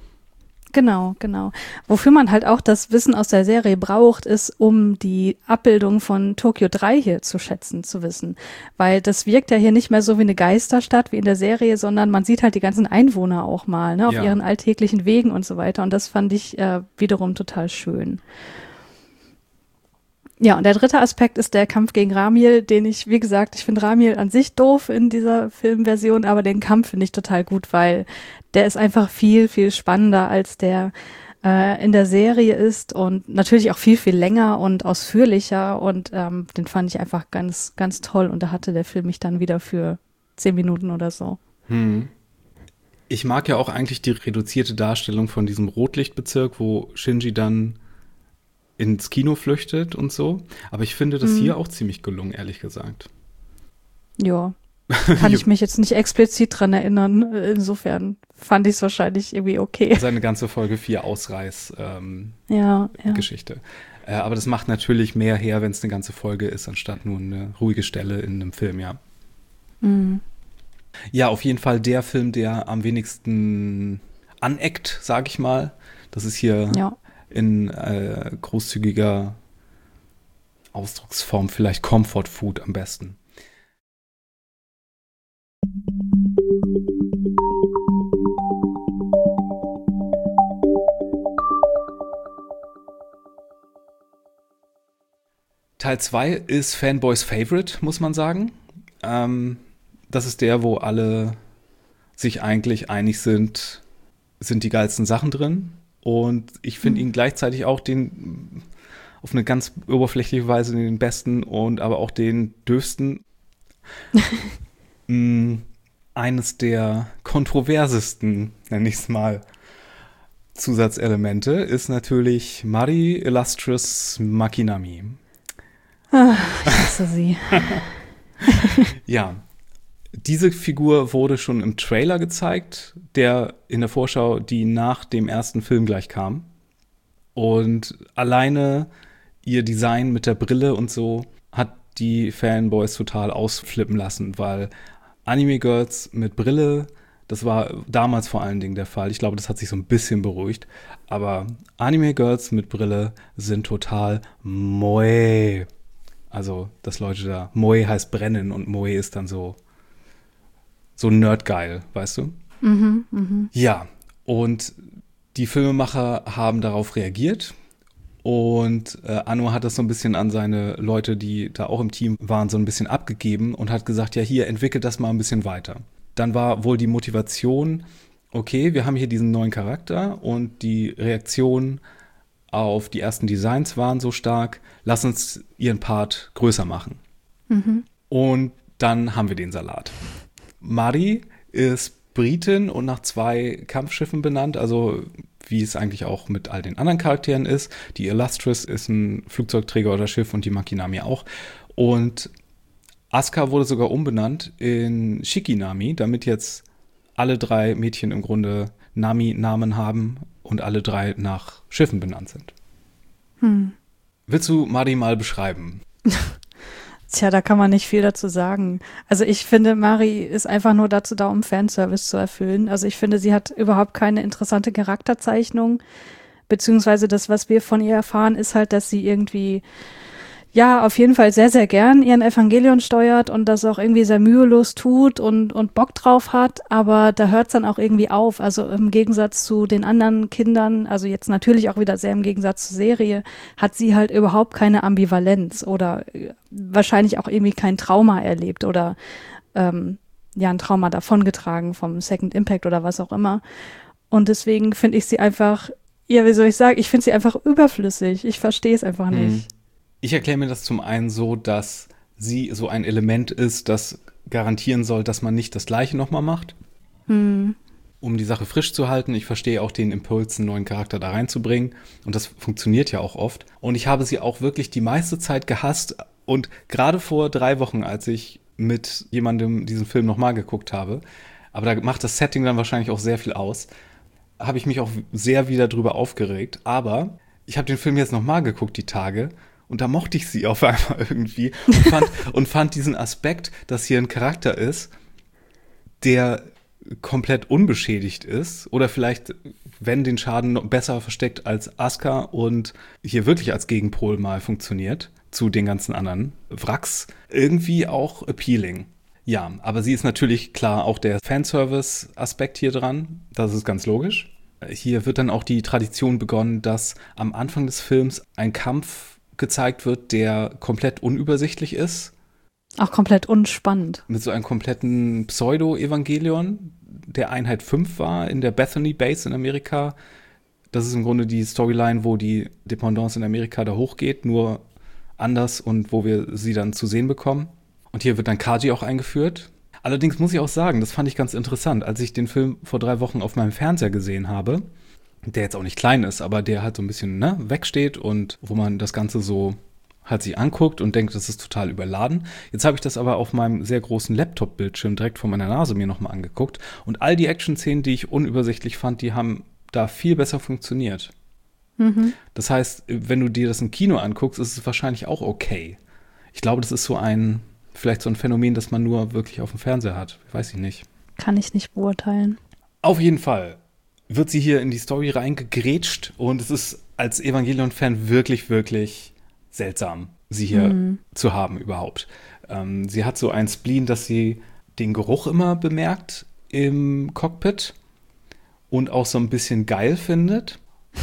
Genau, genau. Wofür man halt auch das Wissen aus der Serie braucht, ist, um die Abbildung von Tokio drei hier zu schätzen, zu wissen. Weil das wirkt ja hier nicht mehr so wie eine Geisterstadt wie in der Serie, sondern man sieht halt die ganzen Einwohner auch mal, ne, auf Ja. ihren alltäglichen Wegen und so weiter. Und das fand ich äh, wiederum total schön. Ja, und der dritte Aspekt ist der Kampf gegen Ramiel, den ich, wie gesagt, ich finde Ramiel an sich doof in dieser Filmversion, aber den Kampf finde ich total gut, weil der ist einfach viel, viel spannender, als der äh, in der Serie ist und natürlich auch viel, viel länger und ausführlicher und ähm, den fand ich einfach ganz, ganz toll und da hatte der Film mich dann wieder für zehn Minuten oder so. Hm. Ich mag ja auch eigentlich die reduzierte Darstellung von diesem Rotlichtbezirk, wo Shinji dann ins Kino flüchtet und so. Aber ich finde das Mhm. hier auch ziemlich gelungen, ehrlich gesagt. Ja, kann ich mich jetzt nicht explizit dran erinnern. Insofern fand ich es wahrscheinlich irgendwie okay. Seine ganze Folge vier Ausreiß-Geschichte. Ja, ja. Äh, aber das macht natürlich mehr her, wenn es eine ganze Folge ist, anstatt nur eine ruhige Stelle in einem Film, ja. Mhm. Ja, auf jeden Fall der Film, der am wenigsten aneckt, sag ich mal. Das ist hier Ja. in äh, großzügiger Ausdrucksform vielleicht Comfort Food am besten. Teil zwei ist Fanboys Favorite, muss man sagen. Ähm, das ist der, wo alle sich eigentlich einig sind, sind die geilsten Sachen drin. Und ich finde Mhm. ihn gleichzeitig auch den auf eine ganz oberflächliche Weise den besten und aber auch den dürfsten. mm, eines der kontroversesten, nenne ich es mal, Zusatzelemente ist natürlich Mari Illustrious Makinami. Ah, ich hasse sie. Ja, diese Figur wurde schon im Trailer gezeigt, der in der Vorschau, die nach dem ersten Film gleich kam. Und alleine ihr Design mit der Brille und so hat die Fanboys total ausflippen lassen, weil Anime-Girls mit Brille, das war damals vor allen Dingen der Fall. Ich glaube, das hat sich so ein bisschen beruhigt. Aber Anime-Girls mit Brille sind total moe. Also, dass Leute da, moe heißt brennen und moe ist dann so, so nerdgeil, weißt du? Mhm, mhm. Ja, und die Filmemacher haben darauf reagiert und äh, Anno hat das so ein bisschen an seine Leute, die da auch im Team waren, so ein bisschen abgegeben und hat gesagt, ja hier, entwickelt das mal ein bisschen weiter. Dann war wohl die Motivation, okay, wir haben hier diesen neuen Charakter und die Reaktion auf die ersten Designs waren so stark, lass uns ihren Part größer machen. Mhm. Und dann haben wir den Salat. Mari ist Britin und nach zwei Kampfschiffen benannt, also wie es eigentlich auch mit all den anderen Charakteren ist. Die Illustris ist ein Flugzeugträger oder Schiff und die Makinami auch. Und Asuka wurde sogar umbenannt in Shikinami, damit jetzt alle drei Mädchen im Grunde Nami-Namen haben und alle drei nach Schiffen benannt sind. Hm. Willst du Mari mal beschreiben? Tja, da kann man nicht viel dazu sagen. Also ich finde, Mari ist einfach nur dazu da, um Fanservice zu erfüllen. Also ich finde, sie hat überhaupt keine interessante Charakterzeichnung. Beziehungsweise das, was wir von ihr erfahren, ist halt, dass sie irgendwie, ja, auf jeden Fall sehr, sehr gern ihren Evangelion steuert und das auch irgendwie sehr mühelos tut und, und Bock drauf hat. Aber da hört es dann auch irgendwie auf. Also im Gegensatz zu den anderen Kindern, also jetzt natürlich auch wieder sehr im Gegensatz zur Serie, hat sie halt überhaupt keine Ambivalenz oder wahrscheinlich auch irgendwie kein Trauma erlebt oder ähm, ja, ein Trauma davongetragen vom Second Impact oder was auch immer. Und deswegen finde ich sie einfach, ja, wie soll ich sagen, ich finde sie einfach überflüssig. Ich verstehe es einfach nicht. Hm. Ich erkläre mir das zum einen so, dass sie so ein Element ist, das garantieren soll, dass man nicht das Gleiche nochmal macht, Hm. um die Sache frisch zu halten. Ich verstehe auch den Impuls, einen neuen Charakter da reinzubringen. Und das funktioniert ja auch oft. Und ich habe sie auch wirklich die meiste Zeit gehasst. Und gerade vor drei Wochen, als ich mit jemandem diesen Film nochmal geguckt habe, aber da macht das Setting dann wahrscheinlich auch sehr viel aus, habe ich mich auch sehr wieder drüber aufgeregt. Aber ich habe den Film jetzt nochmal geguckt, die Tage. Und da mochte ich sie auf einmal irgendwie und fand, und fand diesen Aspekt, dass hier ein Charakter ist, der komplett unbeschädigt ist oder vielleicht, wenn den Schaden noch besser versteckt als Asuka und hier wirklich als Gegenpol mal funktioniert zu den ganzen anderen Wracks, irgendwie auch appealing. Ja, aber sie ist natürlich klar auch der Fanservice-Aspekt hier dran, das ist ganz logisch. Hier wird dann auch die Tradition begonnen, dass am Anfang des Films ein Kampf gezeigt wird, der komplett unübersichtlich ist. Auch komplett unspannend. Mit so einem kompletten Pseudo-Evangelion, der Einheit fünf war in der Bethany Base in Amerika. Das ist im Grunde die Storyline, wo die Dependance in Amerika da hochgeht, nur anders und wo wir sie dann zu sehen bekommen. Und hier wird dann Kaji auch eingeführt. Allerdings muss ich auch sagen, das fand ich ganz interessant, als ich den Film vor drei Wochen auf meinem Fernseher gesehen habe, der jetzt auch nicht klein ist, aber der halt so ein bisschen ne, wegsteht und wo man das Ganze so halt sich anguckt und denkt, das ist total überladen. Jetzt habe ich das aber auf meinem sehr großen Laptop-Bildschirm direkt vor meiner Nase mir nochmal angeguckt und all die Action-Szenen, die ich unübersichtlich fand, die haben da viel besser funktioniert. Mhm. Das heißt, wenn du dir das im Kino anguckst, ist es wahrscheinlich auch okay. Ich glaube, das ist so ein, vielleicht so ein Phänomen, das man nur wirklich auf dem Fernseher hat. Weiß ich nicht. Kann ich nicht beurteilen. Auf jeden Fall wird sie hier in die Story reingegrätscht und es ist als Evangelion-Fan wirklich, wirklich seltsam, sie hier mhm. zu haben überhaupt. Ähm, sie hat so ein Spleen, dass sie den Geruch immer bemerkt im Cockpit und auch so ein bisschen geil findet.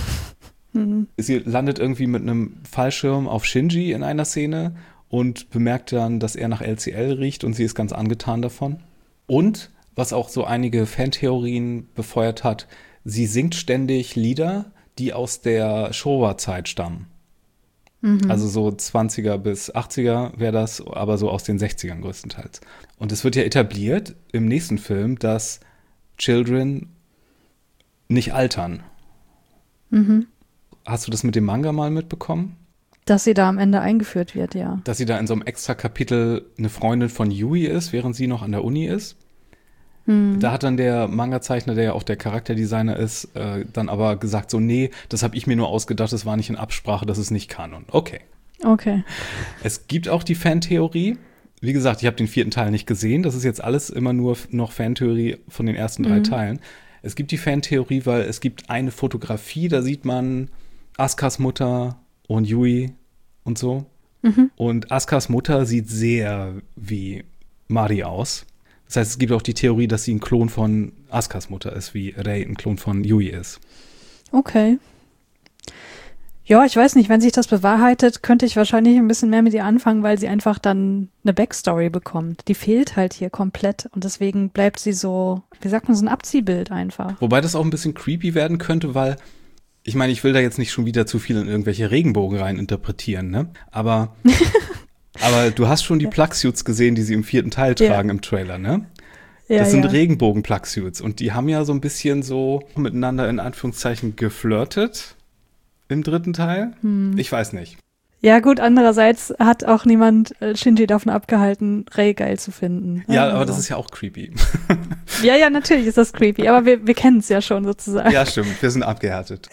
Mhm. Sie landet irgendwie mit einem Fallschirm auf Shinji in einer Szene und bemerkt dann, dass er nach L C L riecht und sie ist ganz angetan davon. Und, was auch so einige Fantheorien befeuert hat, sie singt ständig Lieder, die aus der Showa-Zeit stammen. Mhm. Also so zwanziger bis achtziger wäre das, aber so aus den sechzigern größtenteils. Und es wird ja etabliert im nächsten Film, dass Children nicht altern. Mhm. Hast du das mit dem Manga mal mitbekommen? Dass sie da am Ende eingeführt wird, ja. Dass sie da in so einem extra Kapitel eine Freundin von Yui ist, während sie noch an der Uni ist. Hm. Da hat dann der Manga-Zeichner, der ja auch der Charakterdesigner ist, äh, dann aber gesagt so, nee, das habe ich mir nur ausgedacht, das war nicht in Absprache, das ist nicht Kanon. Okay. Okay. Es gibt auch die Fantheorie. Wie gesagt, ich habe den vierten Teil nicht gesehen. Das ist jetzt alles immer nur noch Fantheorie von den ersten drei mhm. Teilen. Es gibt die Fantheorie, weil es gibt eine Fotografie, da sieht man Asukas Mutter und Yui und so. Mhm. Und Asukas Mutter sieht sehr wie Mari aus. Das heißt, es gibt auch die Theorie, dass sie ein Klon von Asukas Mutter ist, wie Rei ein Klon von Yui ist. Okay. Ja, ich weiß nicht, wenn sich das bewahrheitet, könnte ich wahrscheinlich ein bisschen mehr mit ihr anfangen, weil sie einfach dann eine Backstory bekommt. Die fehlt halt hier komplett und deswegen bleibt sie so, wie sagt man, so ein Abziehbild einfach. Wobei das auch ein bisschen creepy werden könnte, weil, ich meine, ich will da jetzt nicht schon wieder zu viel in irgendwelche Regenbogen rein interpretieren, ne? Aber, aber du hast schon die Plug-Suits gesehen, die sie im vierten Teil tragen ja. im Trailer, ne? Ja, das sind ja. Regenbogen-Plug-Suits und die haben ja so ein bisschen so miteinander in Anführungszeichen geflirtet im dritten Teil. Hm. Ich weiß nicht. Ja, gut, andererseits hat auch niemand äh, Shinji davon abgehalten, Rei geil zu finden. Ja, also. aber das ist ja auch creepy. Ja, ja, natürlich ist das creepy, aber wir, wir kennen es ja schon sozusagen. Ja, stimmt, wir sind abgehärtet.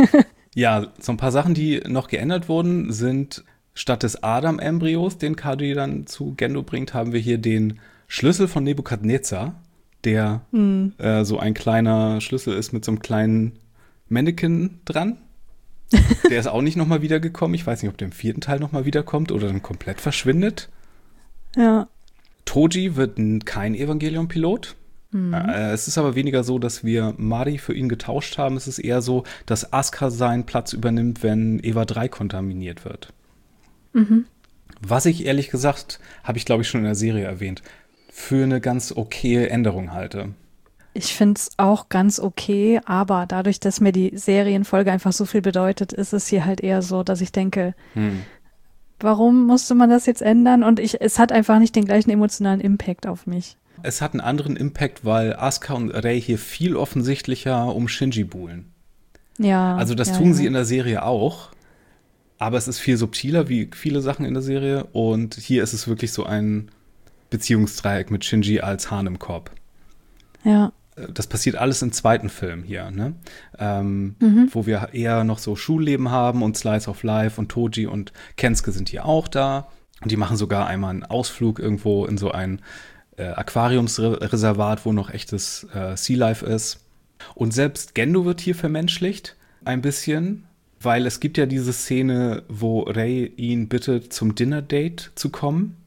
Ja, so ein paar Sachen, die noch geändert wurden, sind statt des Adam-Embryos, den Kadi dann zu Gendo bringt, haben wir hier den Schlüssel von Nebukadnezar, der Hm. äh, so ein kleiner Schlüssel ist mit so einem kleinen Mannequin dran. Der ist auch nicht nochmal wiedergekommen. Ich weiß nicht, ob der im vierten Teil nochmal wiederkommt oder dann komplett verschwindet. Ja. Toji wird n- kein Evangelion-Pilot. Hm. Äh, es ist aber weniger so, dass wir Mari für ihn getauscht haben. Es ist eher so, dass Asuka seinen Platz übernimmt, wenn Eva drei kontaminiert wird. Mhm. Was ich ehrlich gesagt, habe ich glaube ich schon in der Serie erwähnt, für eine ganz okaye Änderung halte. Ich finde es auch ganz okay, aber dadurch, dass mir die Serienfolge einfach so viel bedeutet, ist es hier halt eher so, dass ich denke, Hm. warum musste man das jetzt ändern? Und ich, es hat einfach nicht den gleichen emotionalen Impact auf mich. Es hat einen anderen Impact, weil Asuka und Rei hier viel offensichtlicher um Shinji buhlen. Ja. Also das ja, tun ja. sie in der Serie auch, aber es ist viel subtiler wie viele Sachen in der Serie und hier ist es wirklich so ein Beziehungsdreieck mit Shinji als Hahn im Korb. Ja. Das passiert alles im zweiten Film hier, ne? Ähm, Mhm. wo wir eher noch so Schulleben haben und Slice of Life und Toji und Kensuke sind hier auch da. Und die machen sogar einmal einen Ausflug irgendwo in so ein äh, Aquariumsreservat, wo noch echtes äh, Sea Life ist. Und selbst Gendo wird hier vermenschlicht, ein bisschen, weil es gibt ja diese Szene, wo Rei ihn bittet, zum Dinner-Date zu kommen,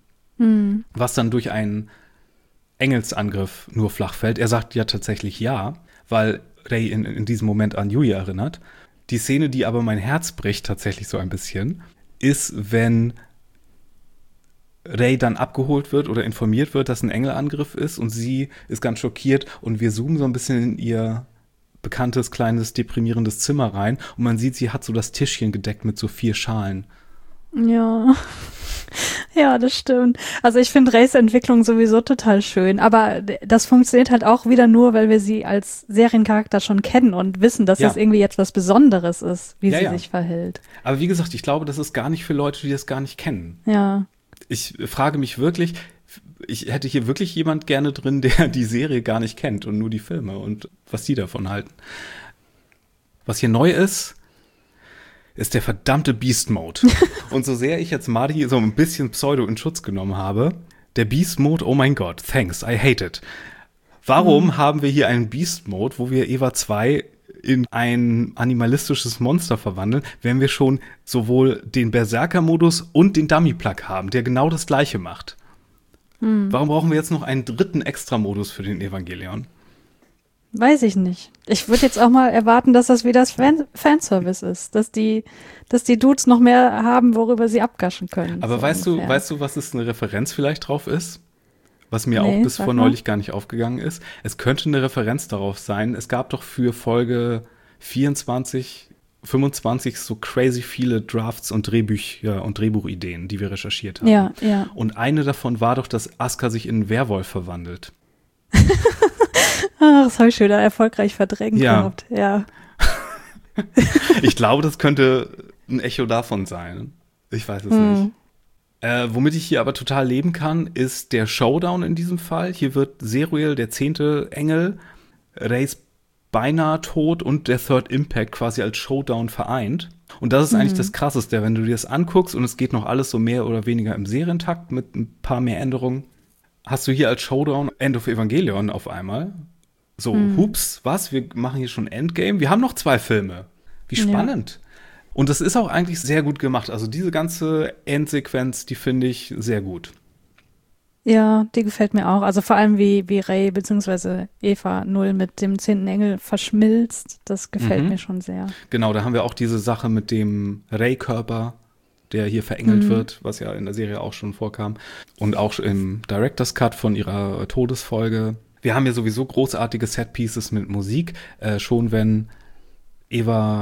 Hm. was dann durch einen Engelsangriff nur flach fällt. Er sagt ja tatsächlich ja, weil Rei in, in diesem Moment an Yui erinnert. Die Szene, die aber mein Herz bricht tatsächlich so ein bisschen, ist, wenn Rei dann abgeholt wird oder informiert wird, dass ein Engelangriff ist und sie ist ganz schockiert und wir zoomen so ein bisschen in ihr bekanntes, kleines, deprimierendes Zimmer rein und man sieht, sie hat so das Tischchen gedeckt mit so vier Schalen. Ja. Ja, das stimmt. Also ich finde Reis Entwicklung sowieso total schön, aber d- das funktioniert halt auch wieder nur, weil wir sie als Seriencharakter schon kennen und wissen, dass Ja. das irgendwie jetzt was Besonderes ist, wie Ja, sie ja. sich verhält. Aber wie gesagt, ich glaube, das ist gar nicht für Leute, die das gar nicht kennen. Ja. Ich frage mich wirklich, ich hätte hier wirklich jemand gerne drin, der die Serie gar nicht kennt und nur die Filme und was die davon halten. Was hier neu ist, ist der verdammte Beast Mode. Und so sehr ich jetzt Mari so ein bisschen Pseudo in Schutz genommen habe, der Beast Mode, oh mein Gott, thanks, I hate it. Warum Mhm. haben wir hier einen Beast Mode, wo wir Eva zwei in ein animalistisches Monster verwandeln, wenn wir schon sowohl den Berserker-Modus und den Dummy-Plug haben, der genau das Gleiche macht? Hm. Warum brauchen wir jetzt noch einen dritten Extra-Modus für den Evangelion? Weiß ich nicht. Ich würde jetzt auch mal erwarten, dass das wieder das Fan Fanservice ist, dass die, dass die Dudes noch mehr haben, worüber sie abgaschen können. Aber so weißt du, ungefähr. weißt du, was es eine Referenz vielleicht drauf ist? Was mir Nee, auch bis sag vor mal. neulich gar nicht aufgegangen ist. Es könnte eine Referenz darauf sein. Es gab doch für Folge vierundzwanzig, fünfundzwanzig so crazy viele Drafts und Drehbücher und Drehbuchideen, die wir recherchiert haben. Ja, ja. Und eine davon war doch, dass Asuka sich in einen Werwolf verwandelt. Ach, das habe ich schon wieder erfolgreich verdrängt Ja. gehabt. Ja. Ich glaube, das könnte ein Echo davon sein. Ich weiß es Hm. nicht. Äh, womit ich hier aber total leben kann, ist der Showdown in diesem Fall. Hier wird Zeruel, der zehnte Engel, Reis beinahe tot und der Third Impact quasi als Showdown vereint. Und das ist eigentlich Mhm. das Krasseste, wenn du dir das anguckst und es geht noch alles so mehr oder weniger im Serientakt mit ein paar mehr Änderungen. Hast du hier als Showdown End of Evangelion auf einmal? So, Mhm. hups, was? Wir machen hier schon Endgame? Wir haben noch zwei Filme. Wie Ja. spannend. Und das ist auch eigentlich sehr gut gemacht. Also diese ganze Endsequenz, die finde ich sehr gut. Ja, die gefällt mir auch. Also vor allem wie, wie Rey bzw. Eva Null mit dem zehnten Engel verschmilzt, das gefällt Mhm. mir schon sehr. Genau, da haben wir auch diese Sache mit dem Rey-Körper, der hier verengelt Mhm. wird, was ja in der Serie auch schon vorkam. Und auch im Director's Cut von ihrer Todesfolge. Wir haben ja sowieso großartige Set-Pieces mit Musik. Äh, schon wenn Eva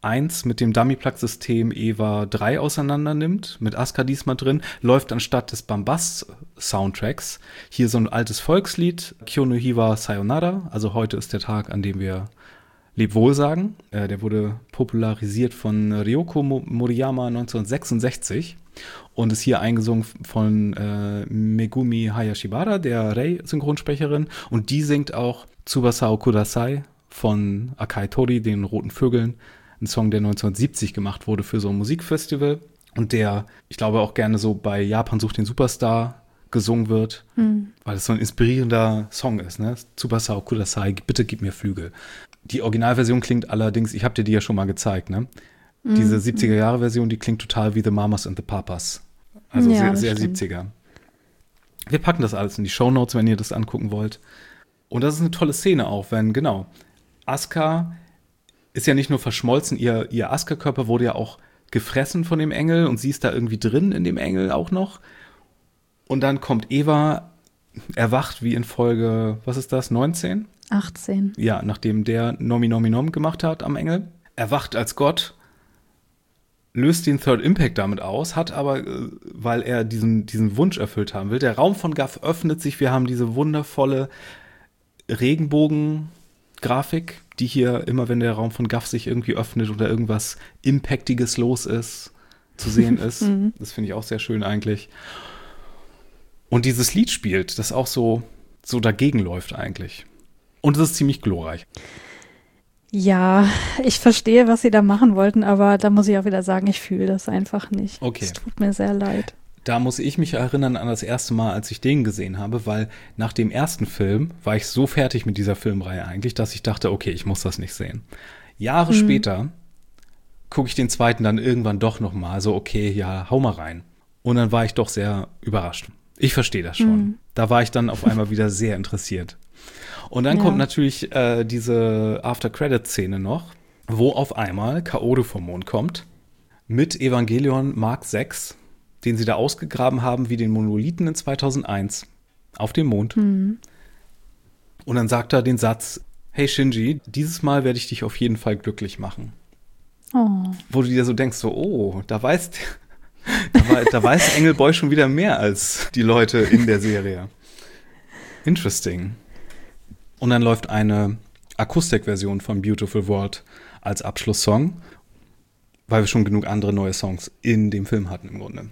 eins mit dem Dummy-Plug-System Eva drei auseinander nimmt, mit Asuka diesmal drin, läuft anstatt des Bambast-Soundtracks hier so ein altes Volkslied, Kyo no Hiwa Sayonara, also heute ist der Tag, an dem wir Lebwohl sagen. Äh, der wurde popularisiert von Ryoko Moriyama neunzehnhundertsechsundsechzig und ist hier eingesungen von äh, Megumi Hayashibara, der Rei-Synchronsprecherin. Und die singt auch Tsubasa Kudasai von Akai Tori, den Roten Vögeln. Ein Song, der neunzehnhundertsiebzig gemacht wurde für so ein Musikfestival. Und der, ich glaube, auch gerne so bei Japan sucht den Superstar gesungen wird, hm. weil es so ein inspirierender Song ist. Ne? Tsubasa Kudasai, bitte gib mir Flügel. Die Originalversion klingt allerdings, ich habe dir die ja schon mal gezeigt, ne? Mm. Diese siebziger-Jahre-Version, die klingt total wie The Mamas and the Papas. Also ja, sehr, sehr siebziger. Wir packen das alles in die Shownotes, wenn ihr das angucken wollt. Und das ist eine tolle Szene auch, wenn, genau, Asuka ist ja nicht nur verschmolzen, ihr, ihr Asuka-Körper wurde ja auch gefressen von dem Engel und sie ist da irgendwie drin in dem Engel auch noch. Und dann kommt Eva, erwacht wie in Folge, was ist das, neunzehn? achtzehn. Ja, nachdem der Nomi Nomi Nom gemacht hat am Engel. Erwacht als Gott, löst den Third Impact damit aus, hat aber, weil er diesen, diesen Wunsch erfüllt haben will, der Raum von Gaff öffnet sich. Wir haben diese wundervolle Regenbogen-Grafik, die hier immer, wenn der Raum von Gaff sich irgendwie öffnet oder irgendwas Impactiges los ist, zu sehen ist. Mhm. Das finde ich auch sehr schön eigentlich. Und dieses Lied spielt, das auch so, so dagegen läuft eigentlich. Und es ist ziemlich glorreich. Ja, ich verstehe, was sie da machen wollten, aber da muss ich auch wieder sagen, ich fühle das einfach nicht. Okay. Es tut mir sehr leid. Da muss ich mich erinnern an das erste Mal, als ich den gesehen habe, weil nach dem ersten Film war ich so fertig mit dieser Filmreihe eigentlich, dass ich dachte, okay, ich muss das nicht sehen. Jahre hm. später gucke ich den zweiten dann irgendwann doch noch mal, so okay, ja, hau mal rein. Und dann war ich doch sehr überrascht. Ich verstehe das schon. Hm. Da war ich dann auf einmal wieder sehr interessiert. Und dann ja. kommt natürlich äh, diese After-Credit-Szene noch, wo auf einmal Kaoru vom Mond kommt mit Evangelion Mark sechs, den sie da ausgegraben haben wie den Monolithen in zweitausendeins auf dem Mond. Mhm. Und dann sagt er den Satz, hey Shinji, dieses Mal werde ich dich auf jeden Fall glücklich machen. Oh. Wo du dir so denkst, so, oh, da weiß, da, war, da weiß Engelboy schon wieder mehr als die Leute in der Serie. Interesting. Und dann läuft eine Akustikversion von Beautiful World als Abschlusssong, weil wir schon genug andere neue Songs in dem Film hatten im Grunde.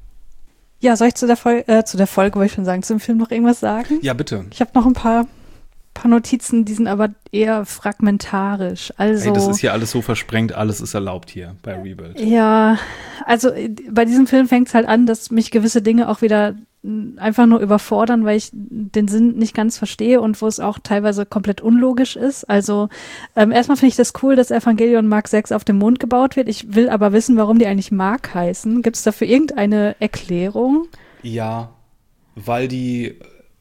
Ja, soll ich zu der, Fol- äh, zu der Folge, wollte ich schon sagen, zum Film noch irgendwas sagen? Ja, bitte. Ich habe noch ein paar, paar Notizen, die sind aber eher fragmentarisch. Also, hey, das ist hier alles so versprengt, alles ist erlaubt hier bei Rebuild. Ja, also bei diesem Film fängt es halt an, dass mich gewisse Dinge auch wieder einfach nur überfordern, weil ich den Sinn nicht ganz verstehe und wo es auch teilweise komplett unlogisch ist. Also ähm, erstmal finde ich das cool, dass Evangelion Mark sechs auf dem Mond gebaut wird. Ich will aber wissen, warum die eigentlich Mark heißen. Gibt es dafür irgendeine Erklärung? Ja, weil die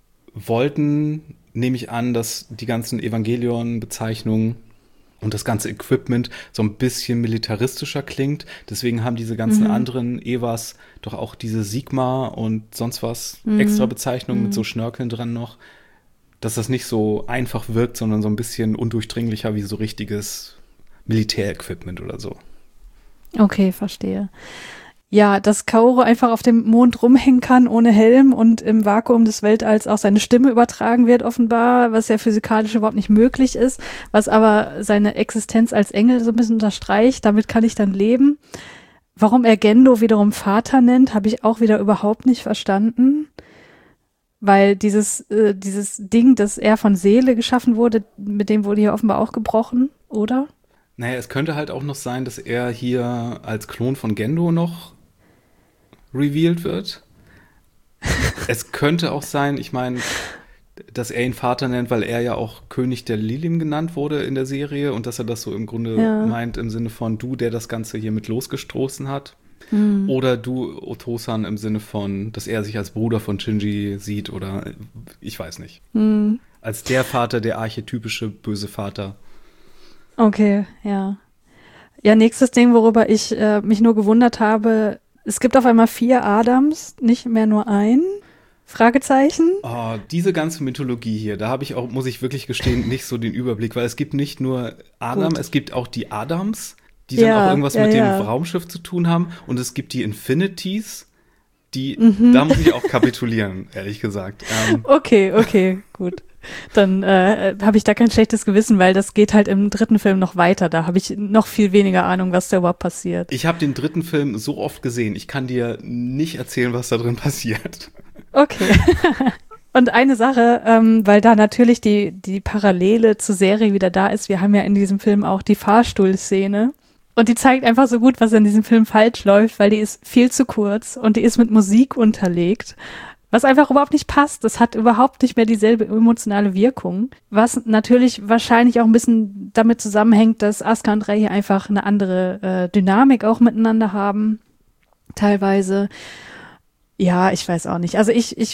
wollten, nehme ich an, dass die ganzen Evangelion-Bezeichnungen und das ganze Equipment so ein bisschen militaristischer klingt. Deswegen haben diese ganzen mhm. anderen Evas doch auch diese Sigma und sonst was mhm. extra Bezeichnungen mhm. mit so Schnörkeln dran noch. Dass das nicht so einfach wirkt, sondern so ein bisschen undurchdringlicher wie so richtiges Militärequipment oder so. Okay, verstehe. Ja, dass Kaoru einfach auf dem Mond rumhängen kann ohne Helm und im Vakuum des Weltalls auch seine Stimme übertragen wird offenbar, was ja physikalisch überhaupt nicht möglich ist, was aber seine Existenz als Engel so ein bisschen unterstreicht. Damit kann ich dann leben. Warum er Gendo wiederum Vater nennt, habe ich auch wieder überhaupt nicht verstanden. Weil dieses, äh, dieses Ding, dass er von Seele geschaffen wurde, mit dem wurde hier offenbar auch gebrochen, oder? Naja, es könnte halt auch noch sein, dass er hier als Klon von Gendo noch revealed wird. Es könnte auch sein, ich meine, dass er ihn Vater nennt, weil er ja auch König der Lilim genannt wurde in der Serie und dass er das so im Grunde ja. meint im Sinne von du, der das Ganze hier mit losgestoßen hat. Mhm. Oder du, Otosan, im Sinne von, dass er sich als Bruder von Shinji sieht oder ich weiß nicht. Mhm. Als der Vater, der archetypische böse Vater. Okay, ja. Ja, nächstes Ding, worüber ich äh, mich nur gewundert habe, es gibt auf einmal vier Adams, nicht mehr nur ein? Fragezeichen? Oh, diese ganze Mythologie hier, da habe ich auch, muss ich wirklich gestehen, nicht so den Überblick, weil es gibt nicht nur Adam, Gut. es gibt auch die Adams, die dann Ja, auch irgendwas ja, mit ja. dem Raumschiff zu tun haben. Und es gibt die Infinities, die, Mhm. da muss ich auch kapitulieren, ehrlich gesagt. Ähm, Okay, okay, gut. Dann äh, habe ich da kein schlechtes Gewissen, weil das geht halt im dritten Film noch weiter. Da habe ich noch viel weniger Ahnung, was da überhaupt passiert. ich habe den dritten Film so oft gesehen, ich kann dir nicht erzählen, was da drin passiert. Okay. Und eine Sache, ähm, weil da natürlich die, die Parallele zur Serie wieder da ist, wir haben ja in diesem Film auch die Fahrstuhlszene. Und die zeigt einfach so gut, was in diesem Film falsch läuft, weil die ist viel zu kurz und die ist mit Musik unterlegt, was einfach überhaupt nicht passt. Das hat überhaupt nicht mehr dieselbe emotionale Wirkung, was natürlich wahrscheinlich auch ein bisschen damit zusammenhängt, dass Asuka und Rey hier einfach eine andere äh, Dynamik auch miteinander haben, teilweise. Ja, ich weiß auch nicht. Also ich, ich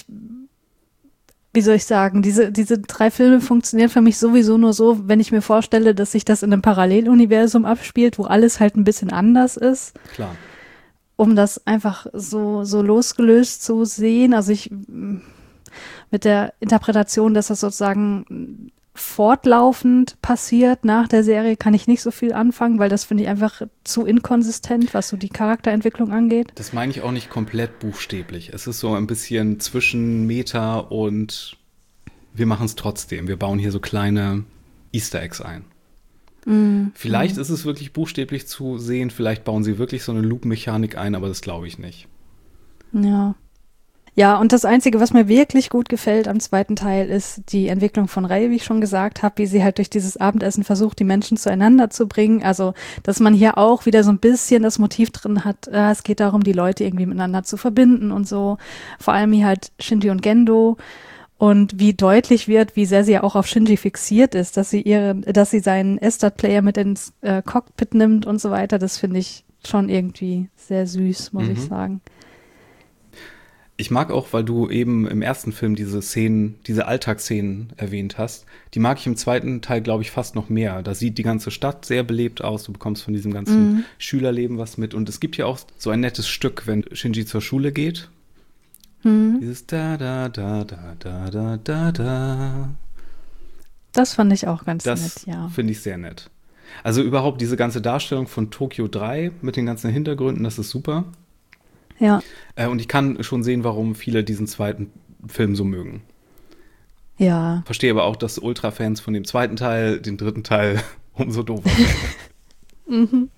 wie soll ich sagen, diese, diese drei Filme funktionieren für mich sowieso nur so, wenn ich mir vorstelle, dass sich das in einem Paralleluniversum abspielt, wo alles halt ein bisschen anders ist, Klar. um das einfach so, so losgelöst zu sehen. Also ich, mit der Interpretation, dass das sozusagen fortlaufend passiert nach der Serie, kann ich nicht so viel anfangen, weil das finde ich einfach zu inkonsistent, was so die Charakterentwicklung angeht. Das meine ich auch nicht komplett buchstäblich. Es ist so ein bisschen zwischen Meta und wir machen es trotzdem. Wir bauen hier so kleine Easter Eggs ein. Mm, Vielleicht mm. ist es wirklich buchstäblich zu sehen, vielleicht bauen sie wirklich so eine Loop-Mechanik ein, aber das glaube ich nicht. Ja. Ja, und das Einzige, was mir wirklich gut gefällt am zweiten Teil, ist die Entwicklung von Rey, wie ich schon gesagt habe, wie sie halt durch dieses Abendessen versucht, die Menschen zueinander zu bringen. Also, dass man hier auch wieder so ein bisschen das Motiv drin hat, äh, es geht darum, die Leute irgendwie miteinander zu verbinden und so. Vor allem hier halt Shinji und Gendo. Und wie deutlich wird, wie sehr sie ja auch auf Shinji fixiert ist, dass sie ihre, dass sie seinen Estat-Player mit ins äh, Cockpit nimmt und so weiter. Das finde ich schon irgendwie sehr süß, muss Mhm. ich sagen. Ich mag auch, weil du eben im ersten Film diese Szenen, diese Alltagsszenen erwähnt hast. Die mag ich im zweiten Teil, glaube ich, fast noch mehr. Da sieht die ganze Stadt sehr belebt aus. Du bekommst von diesem ganzen Mhm. Schülerleben was mit. Und es gibt ja auch so ein nettes Stück, wenn Shinji zur Schule geht. Mhm. Dieses da, da, da, da, da, da, da, da. Das fand ich auch ganz Das nett, ja. finde ich sehr nett. Also überhaupt diese ganze Darstellung von Tokio drei mit den ganzen Hintergründen, das ist super. Ja, Äh, und ich kann schon sehen, warum viele diesen zweiten Film so mögen. ja. Verstehe aber auch, dass Ultra-Fans von dem zweiten Teil den dritten Teil umso doofer finden. Mhm.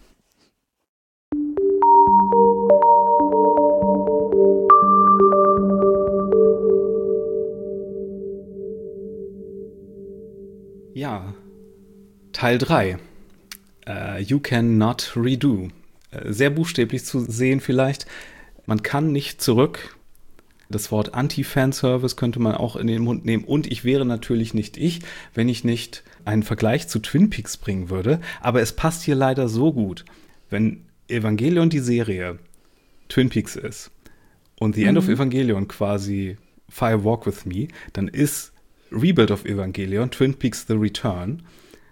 Ja, Teil drei. Äh, You Can Not Redo. Äh, sehr buchstäblich zu sehen vielleicht. Man kann nicht zurück. Das Wort Anti-Fanservice könnte man auch in den Mund nehmen. Und ich wäre natürlich nicht ich, wenn ich nicht einen Vergleich zu Twin Peaks bringen würde. Aber es passt hier leider so gut. Wenn Evangelion die Serie Twin Peaks ist und The End of Evangelion quasi Fire Walk With Me, dann ist Rebuild of Evangelion Twin Peaks The Return.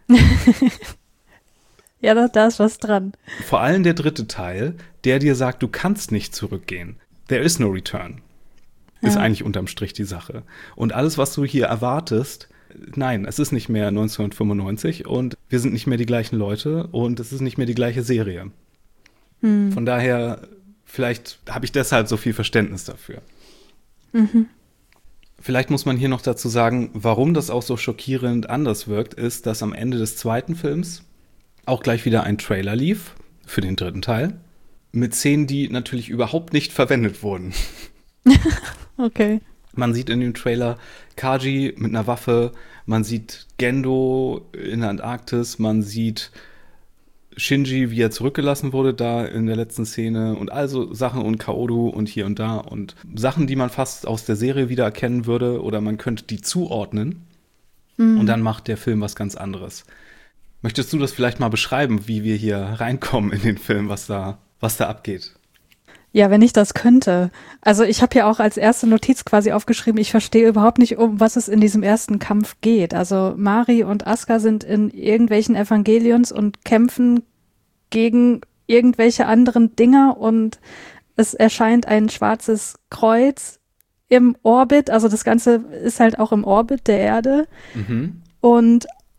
Ja, da, da ist was dran. Vor allem der dritte Teil, der dir sagt, du kannst nicht zurückgehen. There is no return. Ist Ja. eigentlich unterm Strich die Sache. Und alles, was du hier erwartest, nein, es ist nicht mehr neunzehnhundertfünfundneunzig und wir sind nicht mehr die gleichen Leute und es ist nicht mehr die gleiche Serie. Hm. Von daher, vielleicht habe ich deshalb so viel Verständnis dafür. Mhm. Vielleicht muss man hier noch dazu sagen, warum das auch so schockierend anders wirkt, ist, dass am Ende des zweiten Films auch gleich wieder ein Trailer lief für den dritten Teil mit Szenen, die natürlich überhaupt nicht verwendet wurden. Okay. Man sieht in dem Trailer Kaji mit einer Waffe, man sieht Gendo in der Antarktis, man sieht Shinji, wie er zurückgelassen wurde da in der letzten Szene und also Sachen und Kaoru und hier und da und Sachen, die man fast aus der Serie wieder erkennen würde oder man könnte die zuordnen Mhm. und dann macht der Film was ganz anderes. Möchtest du das vielleicht mal beschreiben, wie wir hier reinkommen in den Film, was da, was da abgeht? Ja, wenn ich das könnte. Also ich habe ja auch als erste Notiz quasi aufgeschrieben, ich verstehe überhaupt nicht, um was es in diesem ersten Kampf geht. Also Mari und Asuka sind in irgendwelchen Evangelions und kämpfen gegen irgendwelche anderen Dinger und es erscheint ein schwarzes Kreuz im Orbit. Also das Ganze ist halt auch im Orbit der Erde. Mhm. Und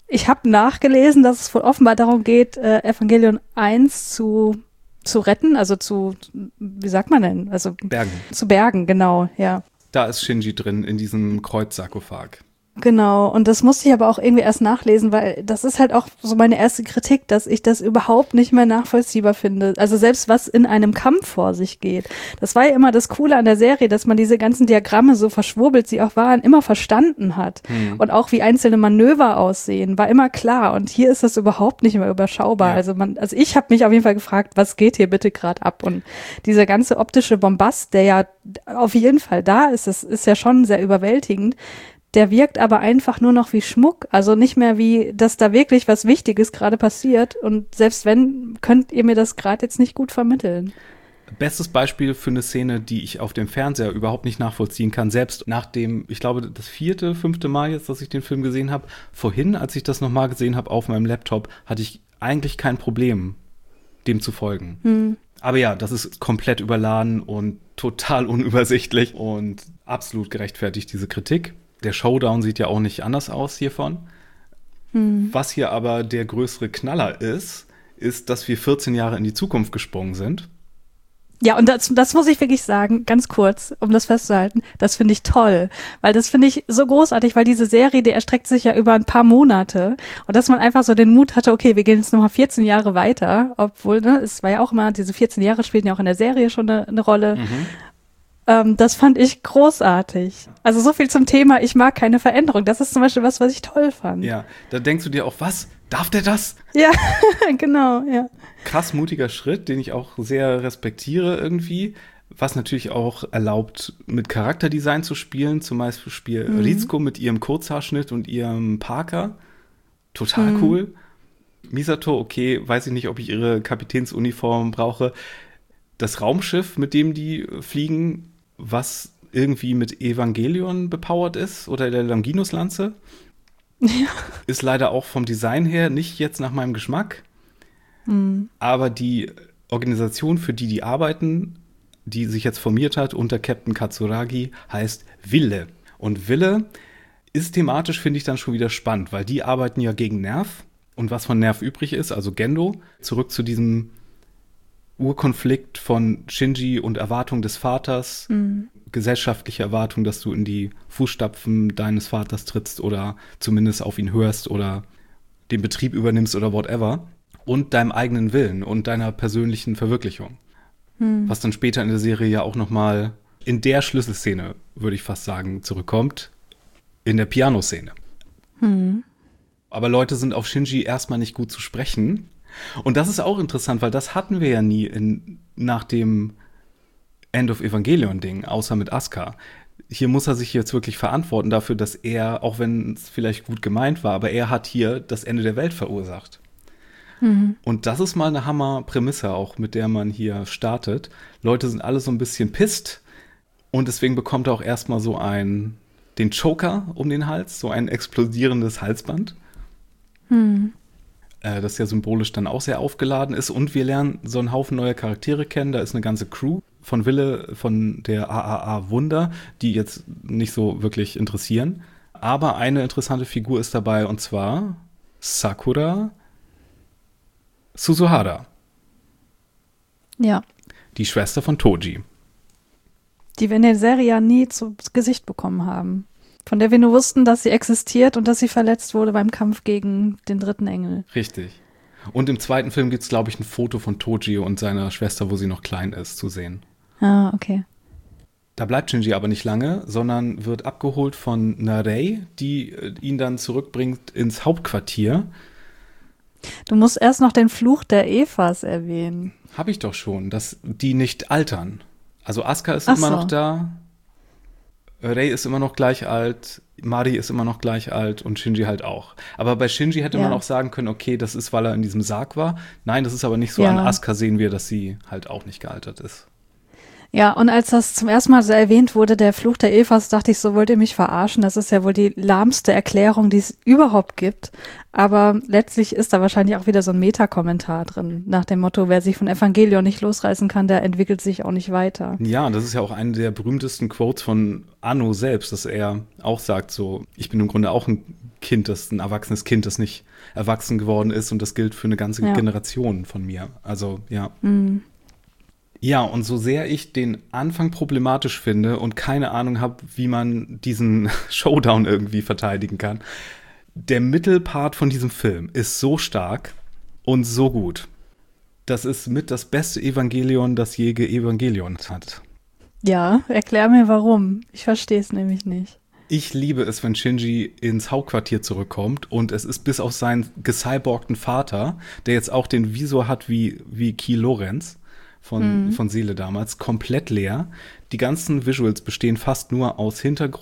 Ich habe nachgelesen, dass es wohl offenbar darum geht, äh, Evangelion eins zu, zu retten, also zu, wie sagt man denn? Also Bergen. zu bergen, genau, ja. Da ist Shinji drin, in diesem Kreuzsarkophag. Genau, und das musste ich aber auch irgendwie erst nachlesen, weil das ist halt auch so meine erste Kritik, dass ich das überhaupt nicht mehr nachvollziehbar finde. Also selbst was in einem Kampf vor sich geht. Das war ja immer das Coole an der Serie, dass man diese ganzen Diagramme, so verschwurbelt sie auch waren, immer verstanden hat. Hm. Und auch wie einzelne Manöver aussehen, war immer klar. Und hier ist das überhaupt nicht mehr überschaubar. Ja. Also man, also ich habe mich auf jeden Fall gefragt, was geht hier bitte gerade ab? Und dieser ganze optische Bombast, der ja auf jeden Fall da ist, das ist ja schon sehr überwältigend. Der wirkt aber einfach nur noch wie Schmuck, also nicht mehr wie, dass da wirklich was Wichtiges gerade passiert. Und selbst wenn, könnt ihr mir das gerade jetzt nicht gut vermitteln. Bestes Beispiel für eine Szene, die ich auf dem Fernseher überhaupt nicht nachvollziehen kann. Selbst nach dem, ich glaube, das vierte, fünfte Mal jetzt, dass ich den Film gesehen habe. Vorhin, als ich das nochmal gesehen habe auf meinem Laptop, hatte ich eigentlich kein Problem, dem zu folgen. Hm. Aber ja, das ist komplett überladen und total unübersichtlich und absolut gerechtfertigt, diese Kritik. Der Showdown sieht ja auch nicht anders aus hiervon. Hm. Was hier aber der größere Knaller ist, ist, dass wir vierzehn Jahre in die Zukunft gesprungen sind. Ja, und das, das muss ich wirklich sagen, ganz kurz, um das festzuhalten, das finde ich toll, weil das finde ich so großartig, weil diese Serie, die erstreckt sich ja über ein paar Monate und dass man einfach so den Mut hatte, okay, wir gehen jetzt nochmal vierzehn Jahre weiter, obwohl, ne, es war ja auch immer, diese vierzehn Jahre spielten ja auch in der Serie schon eine, eine Rolle. Mhm. Ähm, das fand ich großartig. Also so viel zum Thema, ich mag keine Veränderung. Das ist zum Beispiel was, was ich toll fand. Ja, da denkst du dir auch, was? Darf der das? Ja, genau, ja. Krass mutiger Schritt, den ich auch sehr respektiere irgendwie. Was natürlich auch erlaubt, mit Charakterdesign zu spielen. Zum Beispiel mhm. Rizko mit ihrem Kurzhaarschnitt und ihrem Parker. Total mhm. cool. Misato, okay, weiß ich nicht, ob ich ihre Kapitänsuniform brauche. Das Raumschiff, mit dem die fliegen, was irgendwie mit Evangelion bepowert ist oder der Longinus-Lanze, ja. ist leider auch vom Design her nicht jetzt nach meinem Geschmack. Mhm. Aber die Organisation, für die die arbeiten, die sich jetzt formiert hat unter Captain Katsuragi, heißt Wille. Und Wille ist thematisch, finde ich, dann schon wieder spannend, weil die arbeiten ja gegen Nerv. Und was von Nerv übrig ist, also Gendo, zurück zu diesem Urkonflikt von Shinji und Erwartung des Vaters, mhm. gesellschaftliche Erwartung, dass du in die Fußstapfen deines Vaters trittst oder zumindest auf ihn hörst oder den Betrieb übernimmst oder whatever und deinem eigenen Willen und deiner persönlichen Verwirklichung. Mhm. Was dann später in der Serie ja auch nochmal in der Schlüsselszene, würde ich fast sagen, zurückkommt, in der Piano-Szene. Mhm. Aber Leute sind auf Shinji erstmal nicht gut zu sprechen. Und das ist auch interessant, weil das hatten wir ja nie in, nach dem End of Evangelion-Ding, außer mit Asuka. Hier muss er sich jetzt wirklich verantworten dafür, dass er, auch wenn es vielleicht gut gemeint war, aber er hat hier das Ende der Welt verursacht. Mhm. Und das ist mal eine Hammer-Prämisse auch, mit der man hier startet. Leute sind alle so ein bisschen pisst und deswegen bekommt er auch erstmal so ein, den Choker um den Hals, so ein explodierendes Halsband. Mhm. Das ja symbolisch dann auch sehr aufgeladen ist. Und wir lernen so einen Haufen neuer Charaktere kennen. Da ist eine ganze Crew von Wille, von der A A A Wunder, die jetzt nicht so wirklich interessieren. Aber eine interessante Figur ist dabei, und zwar Sakura Suzuhara. Ja. Die Schwester von Toji. Die wir in der Serie ja nie zu Gesicht bekommen haben. Von der wir nur wussten, dass sie existiert und dass sie verletzt wurde beim Kampf gegen den dritten Engel. Richtig. Und im zweiten Film gibt es, glaube ich, ein Foto von Toji und seiner Schwester, wo sie noch klein ist, zu sehen. Ah, okay. Da bleibt Shinji aber nicht lange, sondern wird abgeholt von Narei, die ihn dann zurückbringt ins Hauptquartier. Du musst erst noch den Fluch der Evas erwähnen. Hab ich doch schon, dass die nicht altern. Also Asuka ist Ach immer so. noch da. Rei ist immer noch gleich alt, Mari ist immer noch gleich alt und Shinji halt auch. Aber bei Shinji hätte ja. man auch sagen können, okay, das ist, weil er in diesem Sarg war. Nein, das ist aber nicht so. Ja. An Asuka sehen wir, dass sie halt auch nicht gealtert ist. Ja, und als das zum ersten Mal so erwähnt wurde, der Fluch der Evas, dachte ich so, wollt ihr mich verarschen? Das ist ja wohl die lahmste Erklärung, die es überhaupt gibt. Aber letztlich ist da wahrscheinlich auch wieder so ein Metakommentar drin, nach dem Motto, wer sich von Evangelion nicht losreißen kann, der entwickelt sich auch nicht weiter. Ja, das ist ja auch eine der berühmtesten Quotes von Anno selbst, dass er auch sagt so, ich bin im Grunde auch ein Kind, das ein erwachsenes Kind, das nicht erwachsen geworden ist und das gilt für eine ganze Ja. Generation von mir. Also, ja. Mhm. Ja, und so sehr ich den Anfang problematisch finde und keine Ahnung habe, wie man diesen Showdown irgendwie verteidigen kann, der Mittelpart von diesem Film ist so stark und so gut. Das ist mit das beste Evangelion, das je Evangelion hat. Ja, erklär mir warum. Ich verstehe es nämlich nicht. Ich liebe es, wenn Shinji ins Hauptquartier zurückkommt und es ist bis auf seinen gecyborgten Vater, der jetzt auch den Visor hat wie, wie Ki Lorenz von, Mhm. von Seele damals, komplett leer. Die ganzen Visuals bestehen fast nur aus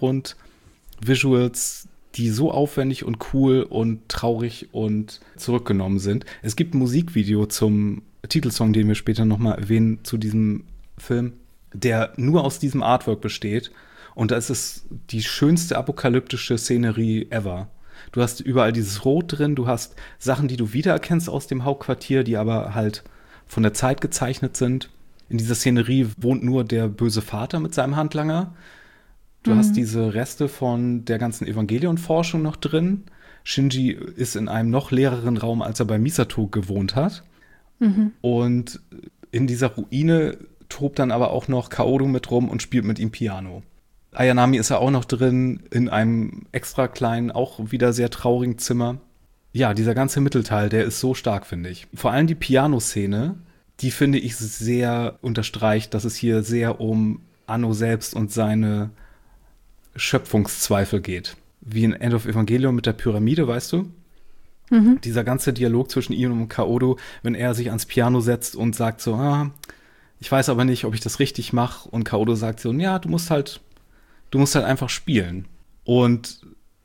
Hintergrund-Visuals, die so aufwendig und cool und traurig und zurückgenommen sind. Es gibt ein Musikvideo zum Titelsong, den wir später nochmal erwähnen, zu diesem Film, der nur aus diesem Artwork besteht. Und das ist die schönste apokalyptische Szenerie ever. Du hast überall dieses Rot drin, du hast Sachen, die du wiedererkennst aus dem Hauptquartier, die aber halt von der Zeit gezeichnet sind. In dieser Szenerie wohnt nur der böse Vater mit seinem Handlanger. Du Mhm. hast diese Reste von der ganzen Evangelion-Forschung noch drin. Shinji ist in einem noch leereren Raum, als er bei Misato gewohnt hat. Mhm. Und in dieser Ruine tobt dann aber auch noch Kaoru mit rum und spielt mit ihm Piano. Ayanami ist ja auch noch drin in einem extra kleinen, auch wieder sehr traurigen Zimmer. Ja, dieser ganze Mittelteil, der ist so stark, finde ich. Vor allem die Piano-Szene, die finde ich sehr unterstreicht, dass es hier sehr um Anno selbst und seine Schöpfungszweifel geht. Wie in End of Evangelion mit der Pyramide, weißt du? Mhm. Dieser ganze Dialog zwischen ihm und Kaoru, wenn er sich ans Piano setzt und sagt so, ah, ich weiß aber nicht, ob ich das richtig mache. Und Kaoru sagt so, ja, du musst halt, du musst halt einfach spielen. Und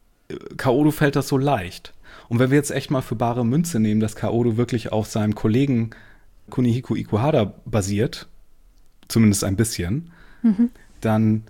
Kaoru fällt das so leicht. Und wenn wir jetzt echt mal für bare Münze nehmen, dass Kaoru wirklich auf seinem Kollegen Kunihiko Ikuhara basiert, zumindest ein bisschen, Mhm. dann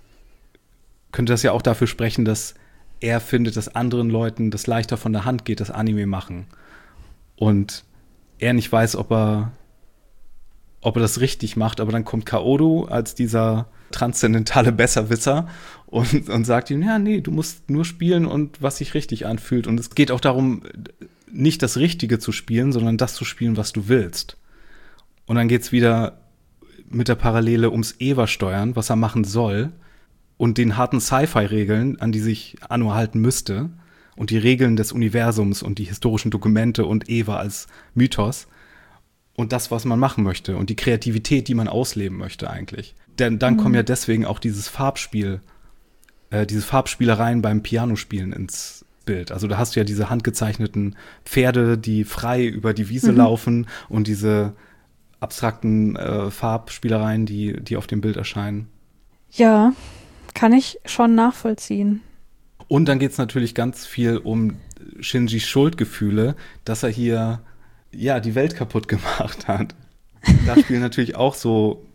könnte das ja auch dafür sprechen, dass er findet, dass anderen Leuten das leichter von der Hand geht, das Anime machen. Und er nicht weiß, ob er, ob er das richtig macht, aber dann kommt Kaoru als dieser transzendentale Besserwisser und, und sagt ihm, ja, nee, du musst nur spielen und was sich richtig anfühlt. Und es geht auch darum, nicht das Richtige zu spielen, sondern das zu spielen, was du willst. Und dann geht's wieder mit der Parallele ums Eva-Steuern, was er machen soll, und den harten Sci-Fi-Regeln, an die sich Anno halten müsste, und die Regeln des Universums und die historischen Dokumente und Eva als Mythos und das, was man machen möchte und die Kreativität, die man ausleben möchte eigentlich. Denn dann mhm. kommen ja deswegen auch dieses Farbspiel, äh, diese Farbspielereien beim Pianospielen ins Bild. Also da hast du ja diese handgezeichneten Pferde, die frei über die Wiese mhm. laufen und diese abstrakten äh, Farbspielereien, die, die auf dem Bild erscheinen. Ja, kann ich schon nachvollziehen. Und dann geht es natürlich ganz viel um Shinjis Schuldgefühle, dass er hier ja die Welt kaputt gemacht hat. Da spielen natürlich auch so,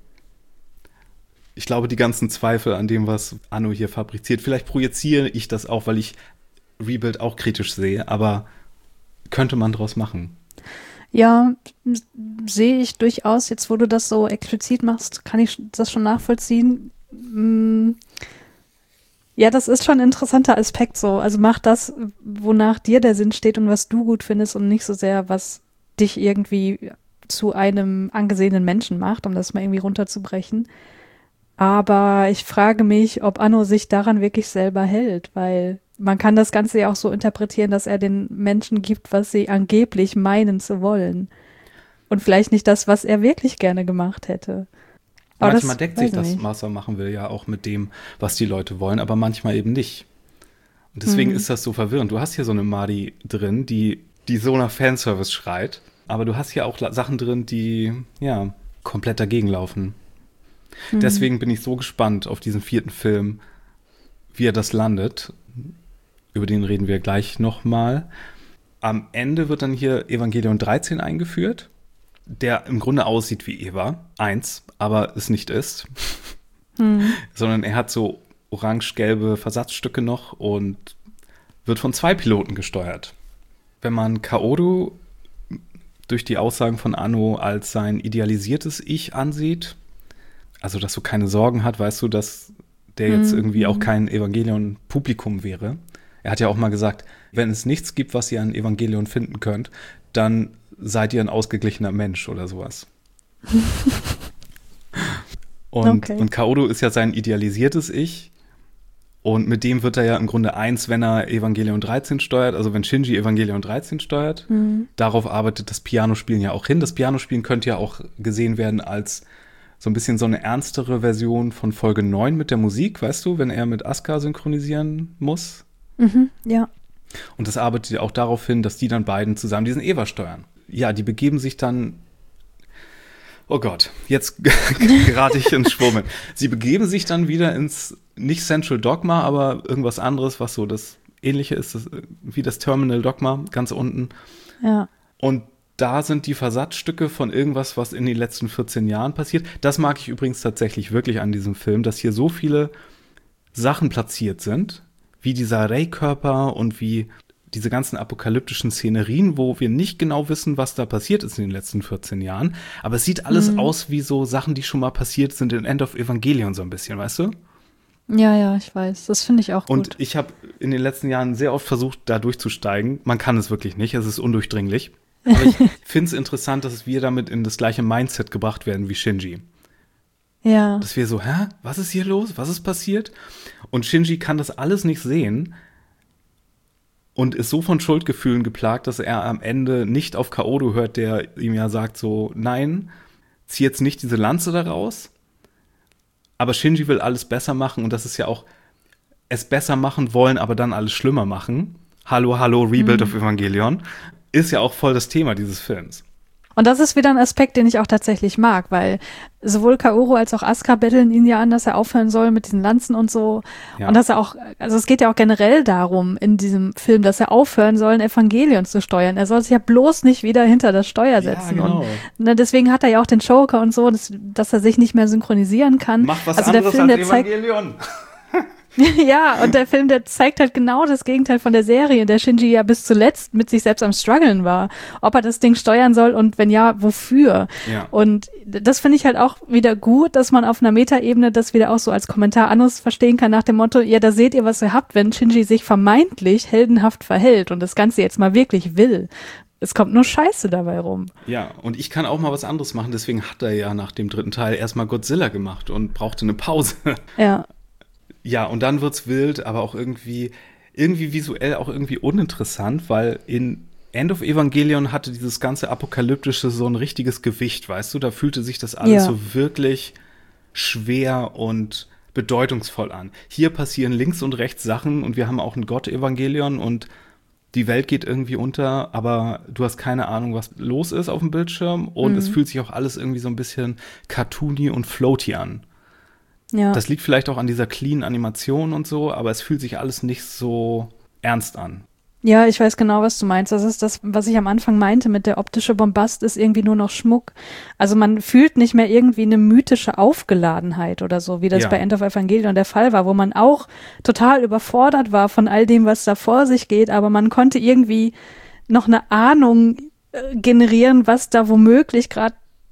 ich glaube, die ganzen Zweifel an dem, was Anno hier fabriziert. Vielleicht projiziere ich das auch, weil ich Rebuild auch kritisch sehe, aber könnte man draus machen. Ja, sehe ich durchaus. Jetzt, wo du das so explizit machst, kann ich das schon nachvollziehen. Ja, das ist schon ein interessanter Aspekt so. Also mach das, wonach dir der Sinn steht und was du gut findest und nicht so sehr, was dich irgendwie zu einem angesehenen Menschen macht, um das mal irgendwie runterzubrechen. Aber ich frage mich, ob Anno sich daran wirklich selber hält, weil man kann das Ganze ja auch so interpretieren, dass er den Menschen gibt, was sie angeblich meinen zu wollen. Und vielleicht nicht das, was er wirklich gerne gemacht hätte. Aber manchmal das deckt sich das, was er machen will, ja auch mit dem, was die Leute wollen, aber manchmal eben nicht. Und deswegen hm. ist das so verwirrend. Du hast hier so eine Mari drin, die, die so nach Fanservice schreit, aber du hast hier auch Sachen drin, die, ja, komplett dagegen laufen. Hm. Deswegen bin ich so gespannt auf diesen vierten Film, wie er das landet. Über den reden wir gleich nochmal. Am Ende wird dann hier Evangelion dreizehn eingeführt. der im Grunde aussieht wie Eva, eins, aber es nicht ist. Mhm. Sondern er hat so orange-gelbe Versatzstücke noch und wird von zwei Piloten gesteuert. Wenn man Kaoru durch die Aussagen von Anno als sein idealisiertes Ich ansieht, also dass so keine Sorgen hat, weißt du, dass der jetzt Mhm. irgendwie auch kein Evangelion-Publikum wäre. Er hat ja auch mal gesagt, wenn es nichts gibt, was ihr an Evangelion finden könnt, dann seid ihr ein ausgeglichener Mensch oder sowas. Und, Okay. und Kaoru ist ja sein idealisiertes Ich. Und mit dem wird er ja im Grunde eins, wenn er Evangelion dreizehn steuert, also wenn Shinji Evangelion dreizehn steuert. Mhm. Darauf arbeitet das Pianospielen ja auch hin. Das Pianospielen könnte ja auch gesehen werden als so ein bisschen so eine ernstere Version von Folge neun mit der Musik, weißt du, wenn er mit Asuka synchronisieren muss. Mhm. Ja. Und das arbeitet ja auch darauf hin, dass die dann beiden zusammen diesen Eva steuern. Ja, die begeben sich dann. Oh Gott, jetzt gerate ich ins Schwummen. Sie begeben sich dann wieder ins, nicht Central Dogma, aber irgendwas anderes, was so das Ähnliche ist, das, wie das Terminal Dogma, ganz unten. Ja. Und da sind die Versatzstücke von irgendwas, was in den letzten vierzehn Jahren passiert. Das mag ich übrigens tatsächlich wirklich an diesem Film, dass hier so viele Sachen platziert sind, wie dieser Rei-Körper und wie diese ganzen apokalyptischen Szenerien, wo wir nicht genau wissen, was da passiert ist in den letzten vierzehn Jahren. Aber es sieht alles Mhm. aus wie so Sachen, die schon mal passiert sind in End of Evangelion so ein bisschen, weißt du? Ja, ja, ich weiß. Das finde ich auch Und gut. ich habe in den letzten Jahren sehr oft versucht, da durchzusteigen. Man kann es wirklich nicht, es ist undurchdringlich. Aber ich finde es interessant, dass wir damit in das gleiche Mindset gebracht werden wie Shinji. Ja. Dass wir so, hä, was ist hier los? Was ist passiert? Und Shinji kann das alles nicht sehen und ist so von Schuldgefühlen geplagt, dass er am Ende nicht auf Kaoru hört, der ihm ja sagt so, nein, zieh jetzt nicht diese Lanze da raus. Aber Shinji will alles besser machen und das ist ja auch es besser machen wollen, aber dann alles schlimmer machen. Hallo, hallo, Rebuild Mhm. of Evangelion. Ist ja auch voll das Thema dieses Films. Und das ist wieder ein Aspekt, den ich auch tatsächlich mag, weil sowohl Kaoru als auch Asuka betteln ihn ja an, dass er aufhören soll mit diesen Lanzen und so. Ja. Und dass er auch, also es geht ja auch generell darum in diesem Film, dass er aufhören soll, ein Evangelion zu steuern. Er soll sich ja bloß nicht wieder hinter das Steuer setzen. Ja, genau. Und ne, deswegen hat er ja auch den Joker und so, dass, dass er sich nicht mehr synchronisieren kann. Mach was also der anderes Film, als der zeigt, Evangelion. ja, und der Film, der zeigt halt genau das Gegenteil von der Serie, in der Shinji ja bis zuletzt mit sich selbst am Struggeln war. Ob er das Ding steuern soll und wenn ja, wofür? Ja. Und das finde ich halt auch wieder gut, dass man auf einer Metaebene das wieder auch so als Kommentar anderes verstehen kann, nach dem Motto, ja, da seht ihr, was ihr habt, wenn Shinji sich vermeintlich heldenhaft verhält und das Ganze jetzt mal wirklich will. Es kommt nur Scheiße dabei rum. Ja, und ich kann auch mal was anderes machen, deswegen hat er ja nach dem dritten Teil erstmal Godzilla gemacht und brauchte eine Pause. Ja. Ja, und dann wird's wild, aber auch irgendwie, irgendwie visuell auch irgendwie uninteressant, weil in End of Evangelion hatte dieses ganze Apokalyptische so ein richtiges Gewicht, weißt du? Da fühlte sich das alles Ja. so wirklich schwer und bedeutungsvoll an. Hier passieren links und rechts Sachen und wir haben auch ein Gott-Evangelion und die Welt geht irgendwie unter, aber du hast keine Ahnung, was los ist auf dem Bildschirm und Mhm. es fühlt sich auch alles irgendwie so ein bisschen cartoony und floaty an. Ja. Das liegt vielleicht auch an dieser clean Animation und so, aber es fühlt sich alles nicht so ernst an. Ja, ich weiß genau, was du meinst. Das ist das, was ich am Anfang meinte mit der optische Bombast ist irgendwie nur noch Schmuck. Also man fühlt nicht mehr irgendwie eine mythische Aufgeladenheit oder so, wie das Ja. bei End of Evangelion der Fall war, wo man auch total überfordert war von all dem, was da vor sich geht, aber man konnte irgendwie noch eine Ahnung äh, generieren, was da womöglich gerade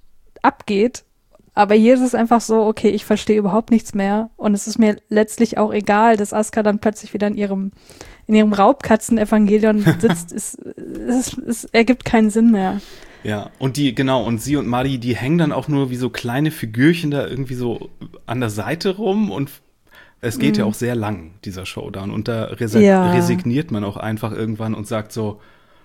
abgeht. Aber hier ist es einfach so, okay, ich verstehe überhaupt nichts mehr und es ist mir letztlich auch egal, dass Asuka dann plötzlich wieder in ihrem in ihrem Raubkatzen-Evangelion sitzt. es, es, es ergibt keinen Sinn mehr. Ja, und die, genau, und sie und Mari, die hängen dann auch nur wie so kleine Figürchen da irgendwie so an der Seite rum und es geht Mhm. ja auch sehr lang, dieser Showdown. Und da resi- Ja. resigniert man auch einfach irgendwann und sagt so,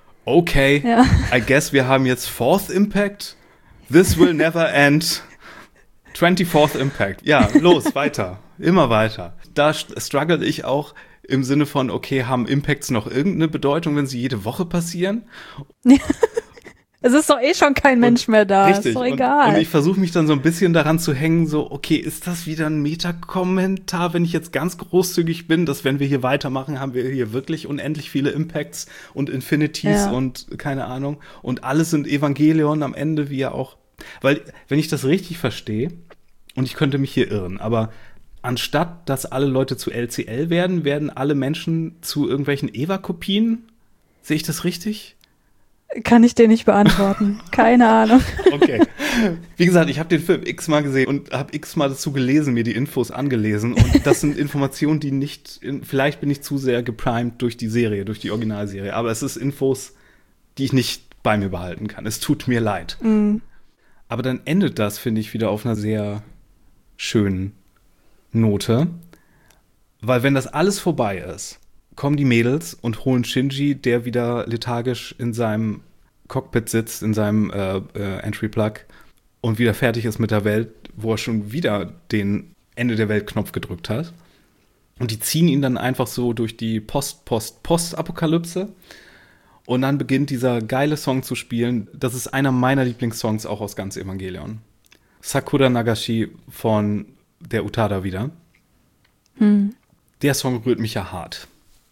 okay, Ja. I guess wir haben jetzt Fourth Impact. This will never end. twenty-fourth Impact. Ja, los, weiter. Immer weiter. Da st- struggle ich auch im Sinne von, okay, haben Impacts noch irgendeine Bedeutung, wenn sie jede Woche passieren? Es ist doch eh schon kein Mensch und, mehr da, richtig. ist doch Und, egal. und ich versuche mich dann so ein bisschen daran zu hängen, so, okay, ist das wieder ein Meta-Kommentar, wenn ich jetzt ganz großzügig bin, dass wenn wir hier weitermachen, haben wir hier wirklich unendlich viele Impacts und Infinities Ja. und keine Ahnung. Und alles sind Evangelion am Ende, wie ja auch. Weil, wenn ich das richtig verstehe, und ich könnte mich hier irren, aber anstatt, dass alle Leute zu L C L werden, werden alle Menschen zu irgendwelchen Eva-Kopien? Sehe ich das richtig? Kann ich dir nicht beantworten. Keine Ahnung. Okay. Wie gesagt, ich habe den Film x-mal gesehen und habe x-mal dazu gelesen, mir die Infos angelesen. Und das sind Informationen, die nicht, in, vielleicht bin ich zu sehr geprimed durch die Serie, durch die Originalserie. Aber es ist Infos, die ich nicht bei mir behalten kann. Es tut mir leid. Mm. Aber dann endet das, finde ich, wieder auf einer sehr schönen Note. Weil wenn das alles vorbei ist, kommen die Mädels und holen Shinji, der wieder lethargisch in seinem Cockpit sitzt, in seinem äh, äh, Entry-Plug und wieder fertig ist mit der Welt, wo er schon wieder den Ende der Welt-Knopf gedrückt hat. Und die ziehen ihn dann einfach so durch die Post-Post-Post-Apokalypse. Und dann beginnt dieser geile Song zu spielen. Das ist einer meiner Lieblingssongs auch aus ganz Evangelion. Sakura Nagashi von der Utada wieder. Hm. Der Song rührt mich ja hart.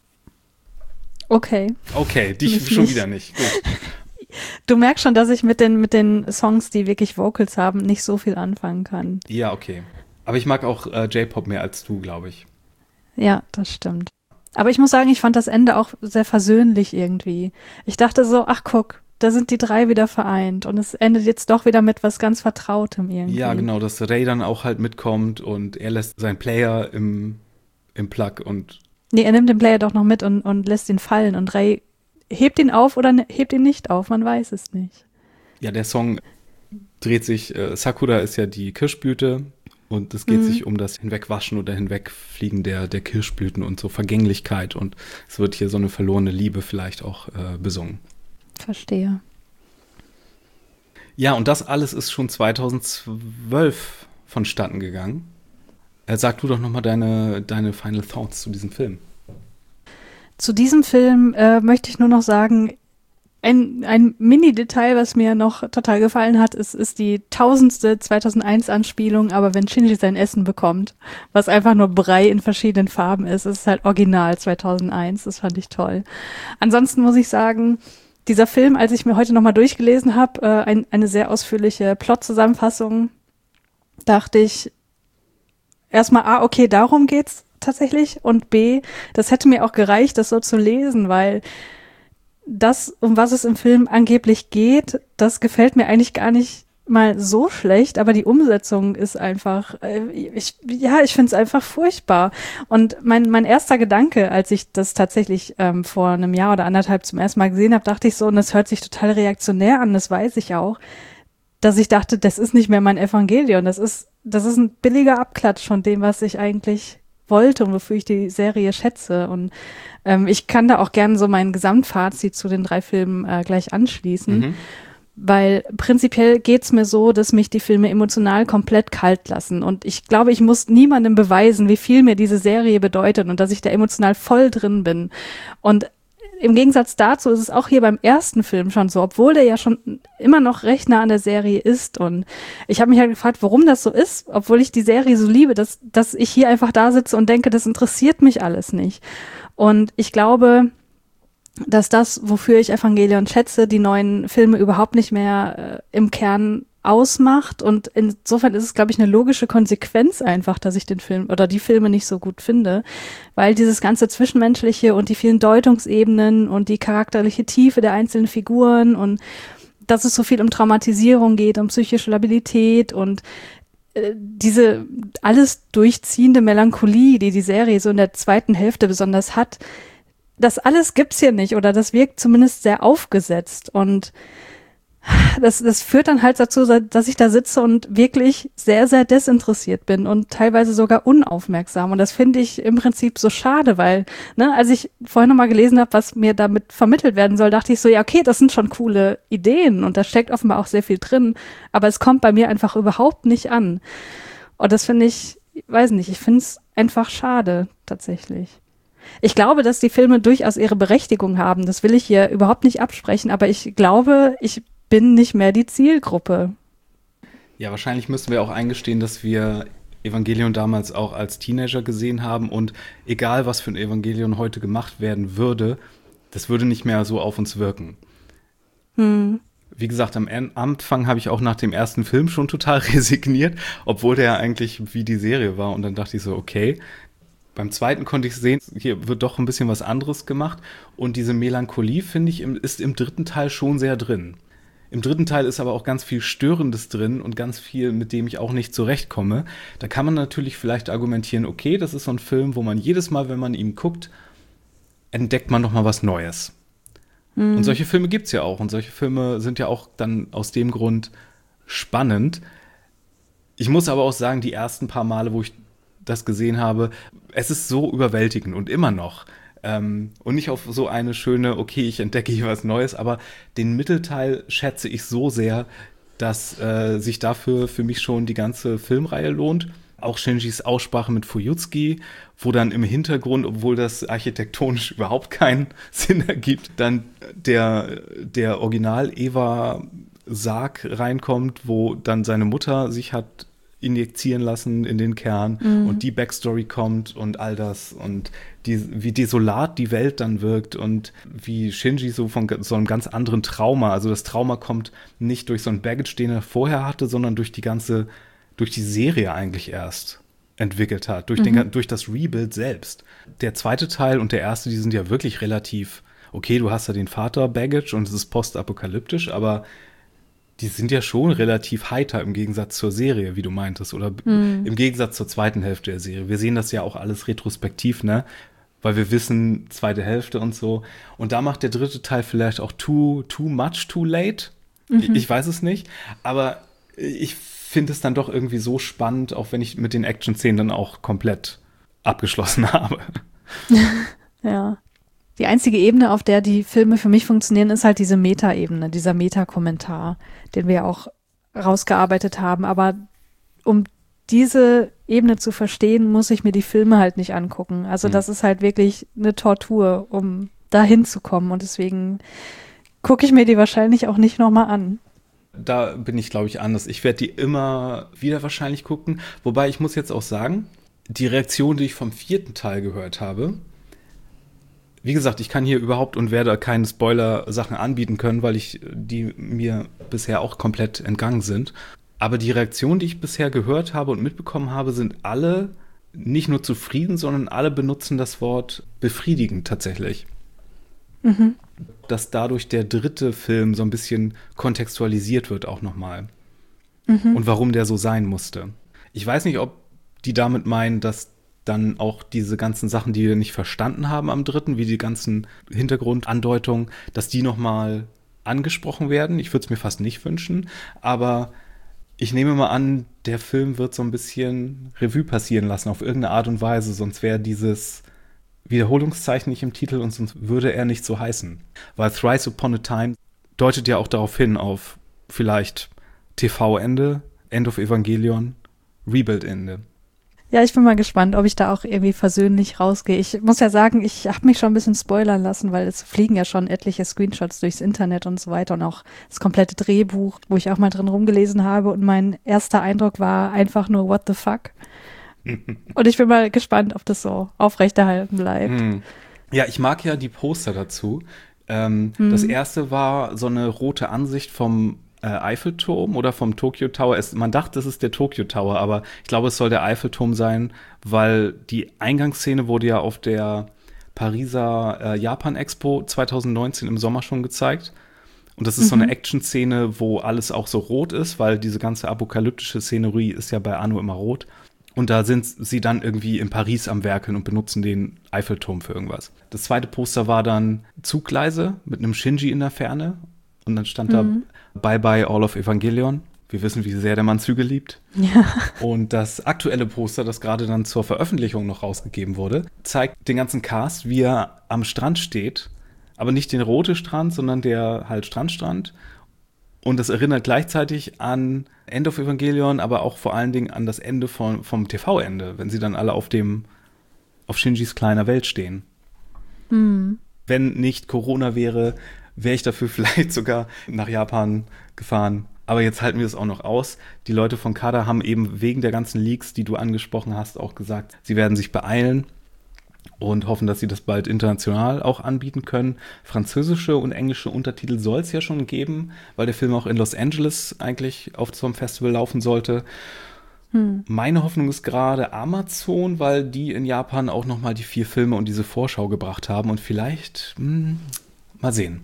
Okay. Okay, dich Mich schon nicht. wieder nicht. Gut. Du merkst schon, dass ich mit den, mit den Songs, die wirklich Vocals haben, nicht so viel anfangen kann. Ja, okay. Aber ich mag auch äh, J-Pop mehr als du, glaube ich. Ja, das stimmt. Aber ich muss sagen, ich fand das Ende auch sehr versöhnlich irgendwie. Ich dachte so, ach guck, da sind die drei wieder vereint und es endet jetzt doch wieder mit was ganz Vertrautem irgendwie. Ja, genau, dass Rey dann auch halt mitkommt und er lässt seinen Player im, im Plug und Nee, er nimmt den Player doch noch mit und, und lässt ihn fallen und Rey hebt ihn auf oder ne- hebt ihn nicht auf, man weiß es nicht. ja, der Song dreht sich, äh, Sakura ist ja die Kirschblüte und es geht Mhm. sich um das Hinwegwaschen oder Hinwegfliegen der, der Kirschblüten und so Vergänglichkeit und es wird hier so eine verlorene Liebe vielleicht auch äh, besungen. Verstehe. Ja, und das alles ist schon zweitausendzwölf vonstatten gegangen. Äh, sag du doch nochmal deine, deine Final Thoughts zu diesem Film. Zu diesem Film äh, möchte ich nur noch sagen, ein, ein Mini-Detail, was mir noch total gefallen hat, ist, ist die tausendste zweitausendeins-Anspielung, aber wenn Shinji sein Essen bekommt, was einfach nur Brei in verschiedenen Farben ist, ist halt original zweitausendeins, das fand ich toll. Ansonsten muss ich sagen, dieser Film, als ich mir heute nochmal durchgelesen habe, äh, ein, eine sehr ausführliche Plot-Zusammenfassung, dachte ich erstmal, ah, okay, darum geht's tatsächlich und B, das hätte mir auch gereicht, das so zu lesen, weil das, um was es im Film angeblich geht, das gefällt mir eigentlich gar nicht mal so schlecht, aber die Umsetzung ist einfach, äh, ich, ja, ich finde es einfach furchtbar. Und mein, mein erster Gedanke, als ich das tatsächlich ähm, vor einem Jahr oder anderthalb zum ersten Mal gesehen habe, dachte ich so, und das hört sich total reaktionär an, das weiß ich auch, dass ich dachte, das ist nicht mehr mein Evangelion, das ist, das ist ein billiger Abklatsch von dem, was ich eigentlich wollte und wofür ich die Serie schätze. Und ähm, ich kann da auch gerne so mein Gesamtfazit zu den drei Filmen äh, gleich anschließen, Mhm. weil prinzipiell geht's mir so, dass mich die Filme emotional komplett kalt lassen. Und ich glaube, ich muss niemandem beweisen, wie viel mir diese Serie bedeutet und dass ich da emotional voll drin bin. Und im Gegensatz dazu ist es auch hier beim ersten Film schon so, obwohl der ja schon immer noch recht nah an der Serie ist. Und ich habe mich halt gefragt, warum das so ist, obwohl ich die Serie so liebe, dass, dass ich hier einfach da sitze und denke, das interessiert mich alles nicht. Und ich glaube, dass das, wofür ich Evangelion schätze, die neuen Filme überhaupt nicht mehr äh, im Kern ausmacht. Und insofern ist es, glaube ich, eine logische Konsequenz einfach, dass ich den Film oder die Filme nicht so gut finde, weil dieses ganze Zwischenmenschliche und die vielen Deutungsebenen und die charakterliche Tiefe der einzelnen Figuren und dass es so viel um Traumatisierung geht, um psychische Labilität und äh, diese alles durchziehende Melancholie, die die Serie so in der zweiten Hälfte besonders hat, das alles gibt's hier nicht oder das wirkt zumindest sehr aufgesetzt und das, das führt dann halt dazu, dass ich da sitze und wirklich sehr, sehr desinteressiert bin und teilweise sogar unaufmerksam. Und das finde ich im Prinzip so schade, weil, ne, als ich vorhin nochmal gelesen habe, was mir damit vermittelt werden soll, dachte ich so, ja, okay, das sind schon coole Ideen und da steckt offenbar auch sehr viel drin, aber es kommt bei mir einfach überhaupt nicht an. Und das finde ich, weiß nicht, ich finde es einfach schade, tatsächlich. Ich glaube, dass die Filme durchaus ihre Berechtigung haben. Das will ich hier überhaupt nicht absprechen, aber ich glaube, ich bin nicht mehr die Zielgruppe. Ja, wahrscheinlich müssen wir auch eingestehen, dass wir Evangelion damals auch als Teenager gesehen haben und egal, was für ein Evangelion heute gemacht werden würde, das würde nicht mehr so auf uns wirken. Hm. Wie gesagt, am Anfang habe ich auch nach dem ersten Film schon total resigniert, obwohl der eigentlich wie die Serie war. Und dann dachte ich so, okay. Beim zweiten konnte ich sehen, hier wird doch ein bisschen was anderes gemacht. Und diese Melancholie, finde ich, ist im dritten Teil schon sehr drin. Im dritten Teil ist aber auch ganz viel Störendes drin und ganz viel, mit dem ich auch nicht zurechtkomme. Da kann man natürlich vielleicht argumentieren, okay, das ist so ein Film, wo man jedes Mal, wenn man ihn guckt, entdeckt man noch mal was Neues. Mhm. Und solche Filme gibt es ja auch. Und solche Filme sind ja auch dann aus dem Grund spannend. Ich muss aber auch sagen, die ersten paar Male, wo ich das gesehen habe, es ist so überwältigend und immer noch. Ähm, und nicht auf so eine schöne, okay, ich entdecke hier was Neues, aber den Mittelteil schätze ich so sehr, dass äh, sich dafür für mich schon die ganze Filmreihe lohnt. Auch Shinjis Aussprache mit Fuyutsuki, wo dann im Hintergrund, obwohl das architektonisch überhaupt keinen Sinn ergibt, dann der, der Original-Eva-Sarg reinkommt, wo dann seine Mutter sich hat injizieren lassen in den Kern mhm. und die Backstory kommt und all das und die, wie desolat die Welt dann wirkt und wie Shinji so von so einem ganz anderen Trauma, also das Trauma kommt nicht durch so ein Baggage, den er vorher hatte, sondern durch die ganze, durch die Serie eigentlich erst entwickelt hat, durch, mhm. den, durch das Rebuild selbst. Der zweite Teil und der erste, die sind ja wirklich relativ, okay, du hast ja den Vater-Baggage und es ist postapokalyptisch, aber die sind ja schon relativ heiter im Gegensatz zur Serie, wie du meintest, oder mhm. im Gegensatz zur zweiten Hälfte der Serie. Wir sehen das ja auch alles retrospektiv, ne? Weil wir wissen, zweite Hälfte und so. Und da macht der dritte Teil vielleicht auch too, too much, too late. Mhm. Ich, ich weiß es nicht. Aber ich finde es dann doch irgendwie so spannend, auch wenn ich mit den Action-Szenen dann auch komplett abgeschlossen habe. Ja. Die einzige Ebene, auf der die Filme für mich funktionieren, ist halt diese Meta-Ebene, dieser Meta-Kommentar, den wir auch rausgearbeitet haben. Aber um diese Ebene zu verstehen, muss ich mir die Filme halt nicht angucken. Also mhm. das ist halt wirklich eine Tortur, um da hinzukommen. Und deswegen gucke ich mir die wahrscheinlich auch nicht nochmal an. Da bin ich, glaube ich, anders. Ich werde die immer wieder wahrscheinlich gucken. Wobei ich muss jetzt auch sagen, die Reaktion, die ich vom vierten Teil gehört habe, wie gesagt, ich kann hier überhaupt und werde keine Spoiler-Sachen anbieten können, weil ich die mir bisher auch komplett entgangen sind. Aber die Reaktionen, die ich bisher gehört habe und mitbekommen habe, sind alle nicht nur zufrieden, sondern alle benutzen das Wort befriedigend tatsächlich. Mhm. Dass dadurch der dritte Film so ein bisschen kontextualisiert wird auch nochmal. Mhm. Und warum der so sein musste. Ich weiß nicht, ob die damit meinen, dass dann auch diese ganzen Sachen, die wir nicht verstanden haben am dritten, wie die ganzen Hintergrundandeutungen, dass die nochmal angesprochen werden. Ich würde es mir fast nicht wünschen, aber ich nehme mal an, der Film wird so ein bisschen Revue passieren lassen auf irgendeine Art und Weise, sonst wäre dieses Wiederholungszeichen nicht im Titel und sonst würde er nicht so heißen. Weil Thrice Upon a Time deutet ja auch darauf hin, auf vielleicht T V-Ende, End of Evangelion, Rebuild-Ende. Ja, ich bin mal gespannt, ob ich da auch irgendwie versöhnlich rausgehe. Ich muss ja sagen, ich habe mich schon ein bisschen spoilern lassen, weil es fliegen ja schon etliche Screenshots durchs Internet und so weiter und auch das komplette Drehbuch, wo ich auch mal drin rumgelesen habe und mein erster Eindruck war einfach nur what the fuck. Und ich bin mal gespannt, ob das so aufrechterhalten bleibt. Ja, ich mag ja die Poster dazu. Ähm, hm. Das erste war so eine rote Ansicht vom Äh, Eiffelturm oder vom Tokyo Tower. Es, man dachte, es ist der Tokyo Tower, aber ich glaube, es soll der Eiffelturm sein, weil die Eingangsszene wurde ja auf der Pariser äh, Japan-Expo zwanzig neunzehn im Sommer schon gezeigt. Und das ist mhm. so eine Action-Szene, wo alles auch so rot ist, weil diese ganze apokalyptische Szenerie ist ja bei Anno immer rot. Und da sind sie dann irgendwie in Paris am Werkeln und benutzen den Eiffelturm für irgendwas. Das zweite Poster war dann Zuggleise mit einem Shinji in der Ferne. Und dann stand mhm. da Bye Bye All of Evangelion. Wir wissen, wie sehr der Mann Züge liebt. Ja. Und das aktuelle Poster, das gerade dann zur Veröffentlichung noch rausgegeben wurde, zeigt den ganzen Cast, wie er am Strand steht. Aber nicht den roten Strand, sondern der halt Strandstrand. Und das erinnert gleichzeitig an End of Evangelion, aber auch vor allen Dingen an das Ende von, vom T V-Ende, wenn sie dann alle auf dem auf Shinjis kleiner Welt stehen. Mhm. Wenn nicht Corona wäre, wäre ich dafür vielleicht sogar nach Japan gefahren. Aber jetzt halten wir es auch noch aus. Die Leute von Kada haben eben wegen der ganzen Leaks, die du angesprochen hast, auch gesagt, sie werden sich beeilen und hoffen, dass sie das bald international auch anbieten können. Französische und englische Untertitel soll es ja schon geben, weil der Film auch in Los Angeles eigentlich auf so einem Festival laufen sollte. Hm. Meine Hoffnung ist gerade Amazon, weil die in Japan auch nochmal die vier Filme und diese Vorschau gebracht haben und vielleicht, hm, mal sehen.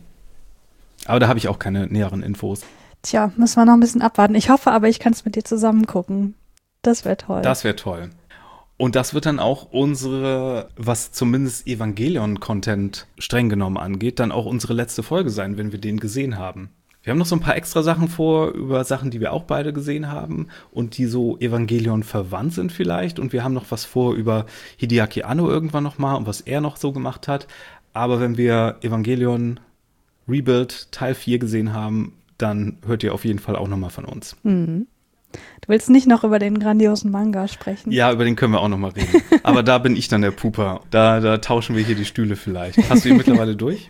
Aber da habe ich auch keine näheren Infos. Tja, müssen wir noch ein bisschen abwarten. Ich hoffe aber, ich kann es mit dir zusammen gucken. Das wäre toll. Das wäre toll. Und das wird dann auch unsere, was zumindest Evangelion-Content streng genommen angeht, dann auch unsere letzte Folge sein, wenn wir den gesehen haben. Wir haben noch so ein paar extra Sachen vor, über Sachen, die wir auch beide gesehen haben und die so Evangelion verwandt sind vielleicht. Und wir haben noch was vor über Hideaki Anno irgendwann noch mal und was er noch so gemacht hat. Aber wenn wir Evangelion Rebuild Teil vier gesehen haben, dann hört ihr auf jeden Fall auch noch mal von uns. Mhm. Du willst nicht noch über den grandiosen Manga sprechen? Ja, über den können wir auch noch mal reden. Aber da bin ich dann der Puper. Da, da tauschen wir hier die Stühle vielleicht. Hast du ihn mittlerweile durch?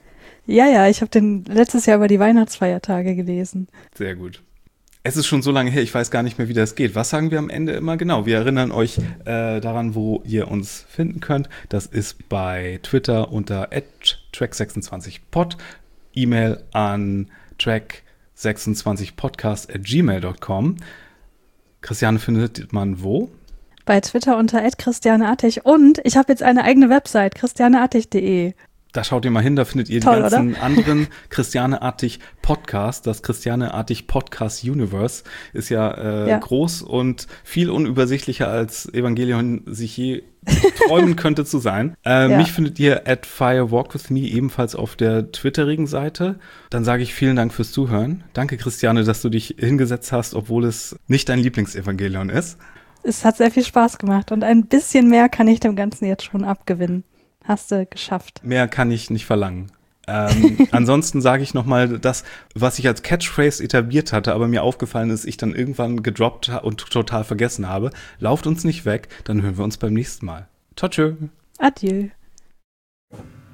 Ja, ja, ich habe den letztes Jahr über die Weihnachtsfeiertage gelesen. Sehr gut. Es ist schon so lange her, ich weiß gar nicht mehr, wie das geht. Was sagen wir am Ende immer genau? Wir erinnern euch äh, daran, wo ihr uns finden könnt. Das ist bei Twitter unter at track sechsundzwanzig pod, E-Mail an track sechsundzwanzig podcast at gmail dot com. Christiane findet man wo? Bei Twitter unter at christianeartig und ich habe jetzt eine eigene Website, christianeartig punkt de. Da schaut ihr mal hin, da findet ihr Toll, die ganzen oder? anderen Christiane-artig Podcasts. Das Christiane-artig Podcast Universe ist ja, äh, Ja. groß und viel unübersichtlicher als Evangelion sich je träumen könnte zu sein. Äh, Ja. Mich findet ihr at firewalkwithme ebenfalls auf der twitterigen Seite. Dann sage ich vielen Dank fürs Zuhören. Danke, Christiane, dass du dich hingesetzt hast, obwohl es nicht dein Lieblingsevangelion ist. Es hat sehr viel Spaß gemacht und ein bisschen mehr kann ich dem Ganzen jetzt schon abgewinnen. Hast du geschafft. Mehr kann ich nicht verlangen. Ähm, ansonsten sage ich nochmal das, was ich als Catchphrase etabliert hatte, aber mir aufgefallen ist, ich dann irgendwann gedroppt und total vergessen habe. Lauft uns nicht weg, dann hören wir uns beim nächsten Mal. Ciao, tschö. Adieu.